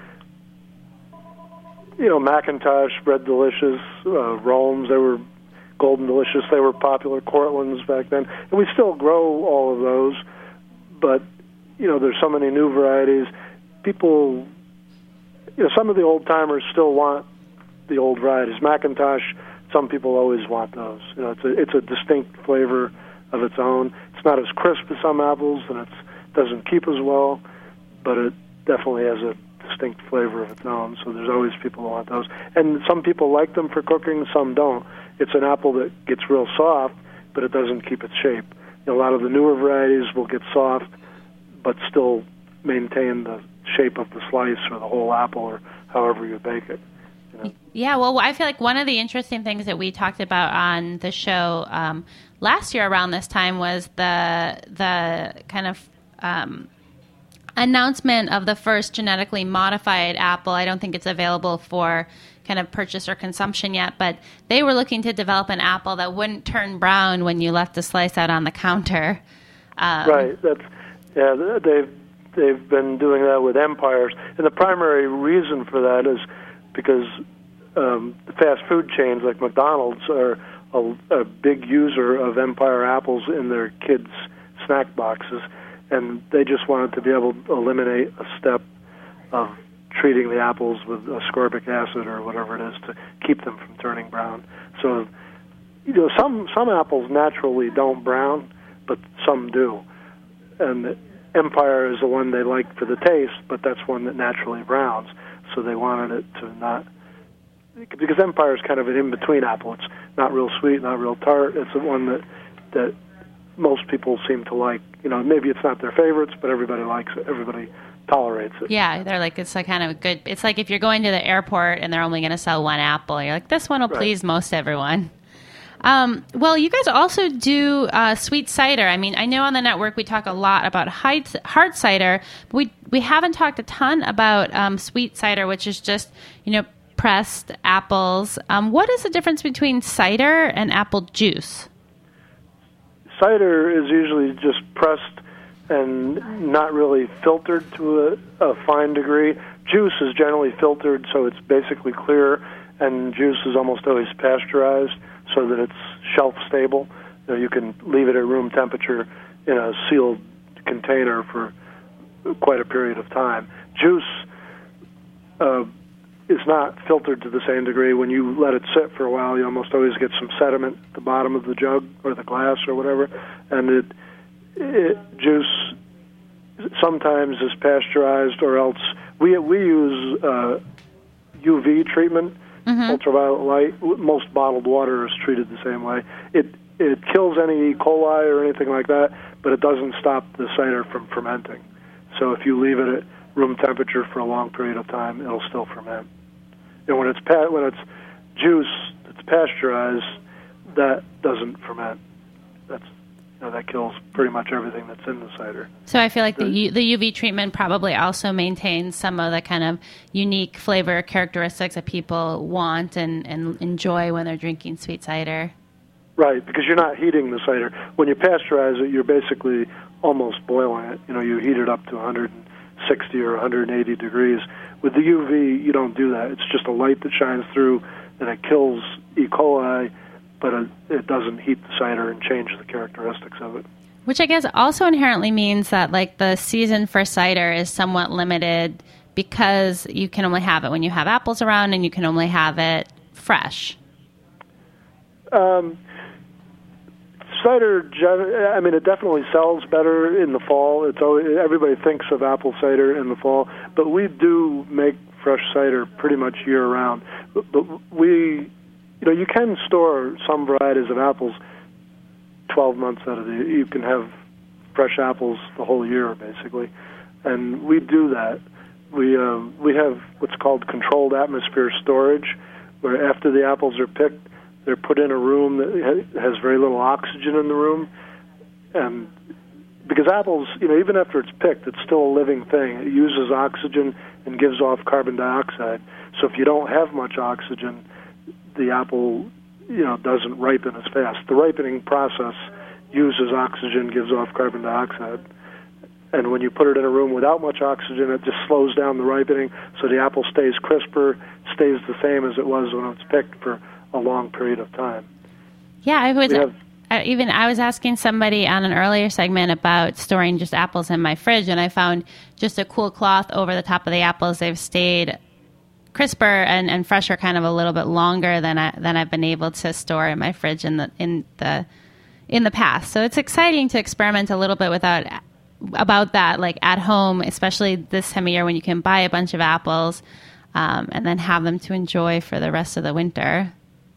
Speaker 7: McIntosh, Red Delicious, Rome's, they were Golden Delicious, they were popular. Cortland's back then, and we still grow all of those. But there's so many new varieties. People. Some of the old-timers still want the old varieties. McIntosh, some people always want those. It's a distinct flavor of its own. It's not as crisp as some apples, and it doesn't keep as well, but it definitely has a distinct flavor of its own, so there's always people who want those. And some people like them for cooking, some don't. It's an apple that gets real soft, but it doesn't keep its shape. A lot of the newer varieties will get soft, but still maintain the shape of the slice or the whole apple or however you bake it.
Speaker 3: Yeah, well, I feel like one of the interesting things that we talked about on the show last year around this time was the kind of announcement of the first genetically modified apple. I don't think it's available for kind of purchase or consumption yet, but they were looking to develop an apple that wouldn't turn brown when you left the slice out on the counter.
Speaker 7: Right. They've been doing that with Empires, and the primary reason for that is because fast food chains like McDonald's are a big user of Empire apples in their kids' snack boxes, and they just wanted to be able to eliminate a step of treating the apples with ascorbic acid or whatever it is to keep them from turning brown. So, some apples naturally don't brown, but some do. And Empire is the one they like for the taste, but that's one that naturally browns. So they wanted it to not, because Empire is kind of an in-between apple. It's not real sweet, not real tart. It's the one that most people seem to like. You know, maybe it's not their favorites, but everybody likes it. Everybody tolerates it.
Speaker 3: Yeah, they're like, it's like kind of a good, it's like if you're going to the airport and they're only going to sell one apple, you're like, this one will please most everyone. Well, you guys also do sweet cider. I mean, I know on the network we talk a lot about hard cider, but we haven't talked a ton about sweet cider, which is just, pressed apples. What is the difference between cider and apple juice?
Speaker 7: Cider is usually just pressed and not really filtered to a fine degree. Juice is generally filtered, so it's basically clear, and juice is almost always pasteurized so that it's shelf stable. You can leave it at room temperature in a sealed container for quite a period of time. Juice is not filtered to the same degree. When you let it sit for a while, you almost always get some sediment at the bottom of the jug or the glass or whatever, and juice sometimes is pasteurized, or else we use UV treatment, ultraviolet light. Most bottled water is treated the same way. It kills any E. coli or anything like that, but it doesn't stop the cider from fermenting. So if you leave it at room temperature for a long period of time, it'll still ferment. And when it's juice that's pasteurized, that doesn't ferment. That kills pretty much everything that's in the cider.
Speaker 3: So I feel like the UV treatment probably also maintains some of the kind of unique flavor characteristics that people want and enjoy when they're drinking sweet cider.
Speaker 7: Right, because you're not heating the cider. When you pasteurize it, you're basically almost boiling it. You heat it up to 160 or 180 degrees. With the UV, you don't do that. It's just a light that shines through, and it kills E. coli, but it doesn't heat the cider and change the characteristics of it.
Speaker 3: Which I guess also inherently means that like the season for cider is somewhat limited because you can only have it when you have apples around, and you can only have it fresh.
Speaker 7: Cider, it definitely sells better in the fall. It's always, everybody thinks of apple cider in the fall, but we do make fresh cider pretty much year-round. But we, you can store some varieties of apples 12 months out of the year. You can have fresh apples the whole year, basically, and we do that. We have what's called controlled atmosphere storage, where after the apples are picked, they're put in a room that has very little oxygen in the room, and because apples, even after it's picked, it's still a living thing. It uses oxygen and gives off carbon dioxide. So if you don't have much oxygen, the apple, doesn't ripen as fast. The ripening process uses oxygen, gives off carbon dioxide. And when you put it in a room without much oxygen, it just slows down the ripening, so the apple stays crisper, stays the same as it was when it was picked for a long period of time.
Speaker 3: Yeah, I was asking somebody on an earlier segment about storing just apples in my fridge, and I found just a cool cloth over the top of the apples. They've stayed crisper and fresher kind of a little bit longer than I've been able to store in my fridge in the past. So it's exciting to experiment a little bit about that, like at home, especially this time of year when you can buy a bunch of apples and then have them to enjoy for the rest of the winter.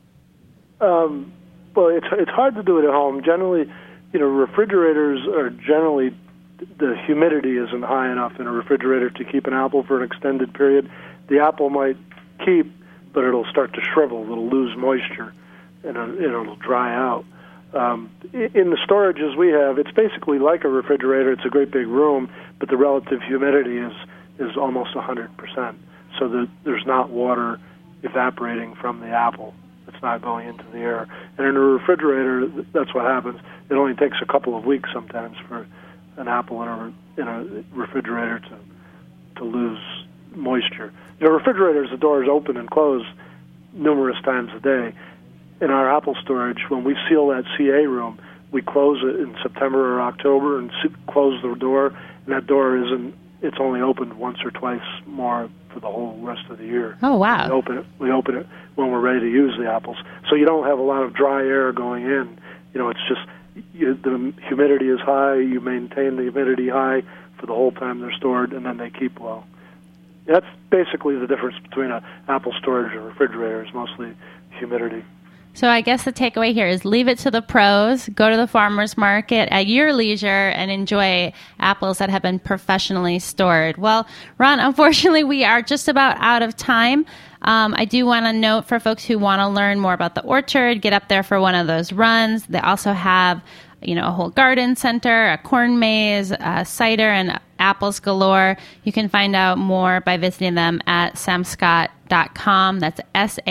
Speaker 7: Well, it's hard to do it at home. Generally, refrigerators are generally, the humidity isn't high enough in a refrigerator to keep an apple for an extended period. The apple might keep, but it'll start to shrivel. It'll lose moisture, and it'll dry out. In the storages we have, it's basically like a refrigerator. It's a great big room, but the relative humidity is almost 100%. So there's not water evaporating from the apple. It's not going into the air. And in a refrigerator, that's what happens. It only takes a couple of weeks sometimes for an apple in a refrigerator to lose moisture. Refrigerators, the doors open and close numerous times a day. In our apple storage, when we seal that CA room, we close it in September or October and close the door, and that door it's only opened once or twice more for the whole rest of the year.
Speaker 3: Oh, wow.
Speaker 7: We open it when we're ready to use the apples. So you don't have a lot of dry air going in. It's just the humidity is high. You maintain the humidity high for the whole time they're stored, and then they keep well. That's basically the difference between an apple storage and refrigerator, is mostly humidity.
Speaker 3: So I guess the takeaway here is leave it to the pros, go to the farmer's market at your leisure, and enjoy apples that have been professionally stored. Well, Ron, unfortunately, we are just about out of time. I do want to note for folks who want to learn more about the orchard, get up there for one of those runs. They also have, a whole garden center, a corn maze, cider, and apples galore. You can find out more by visiting them at samscott.com. That's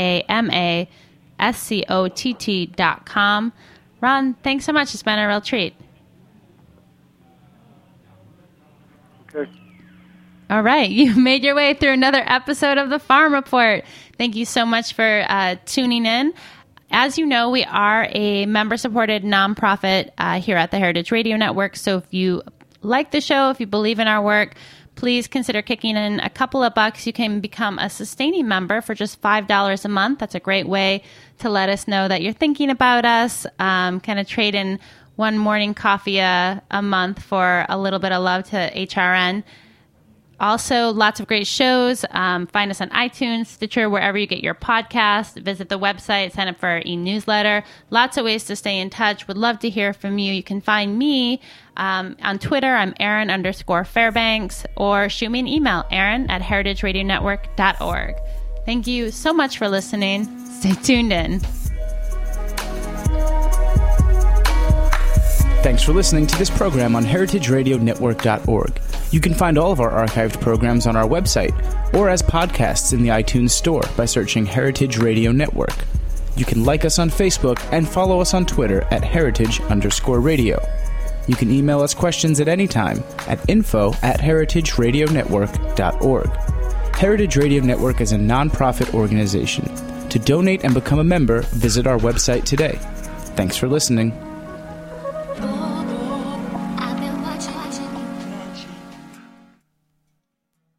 Speaker 3: SAMASCOTT.com. Ron, thanks so much. It's been a real treat.
Speaker 7: Okay.
Speaker 3: All right. You made your way through another episode of the Farm Report. Thank you so much for tuning in. As you know, we are a member-supported nonprofit here at the Heritage Radio Network. So if you like the show, if you believe in our work, please consider kicking in a couple of bucks. You can become a sustaining member for just $5 a month. That's a great way to let us know that you're thinking about us, kind of trade in one morning coffee a month for a little bit of love to HRN. Also, lots of great shows. Find us on iTunes, Stitcher, wherever you get your podcast. Visit the website, sign up for our e-newsletter. Lots of ways to stay in touch. Would love to hear from you. You can find me on Twitter. I'm Erin_Fairbanks, or shoot me an email, Erin@heritageradionetwork.org. Thank you so much for listening. Stay tuned in.
Speaker 1: Thanks for listening to this program on heritageradionetwork.org. You can find all of our archived programs on our website or as podcasts in the iTunes Store by searching Heritage Radio Network. You can like us on Facebook and follow us on Twitter at @heritage_radio. You can email us questions at any time at info@heritageradionetwork.org. Heritage Radio Network is a nonprofit organization. To donate and become a member, visit our website today. Thanks for listening.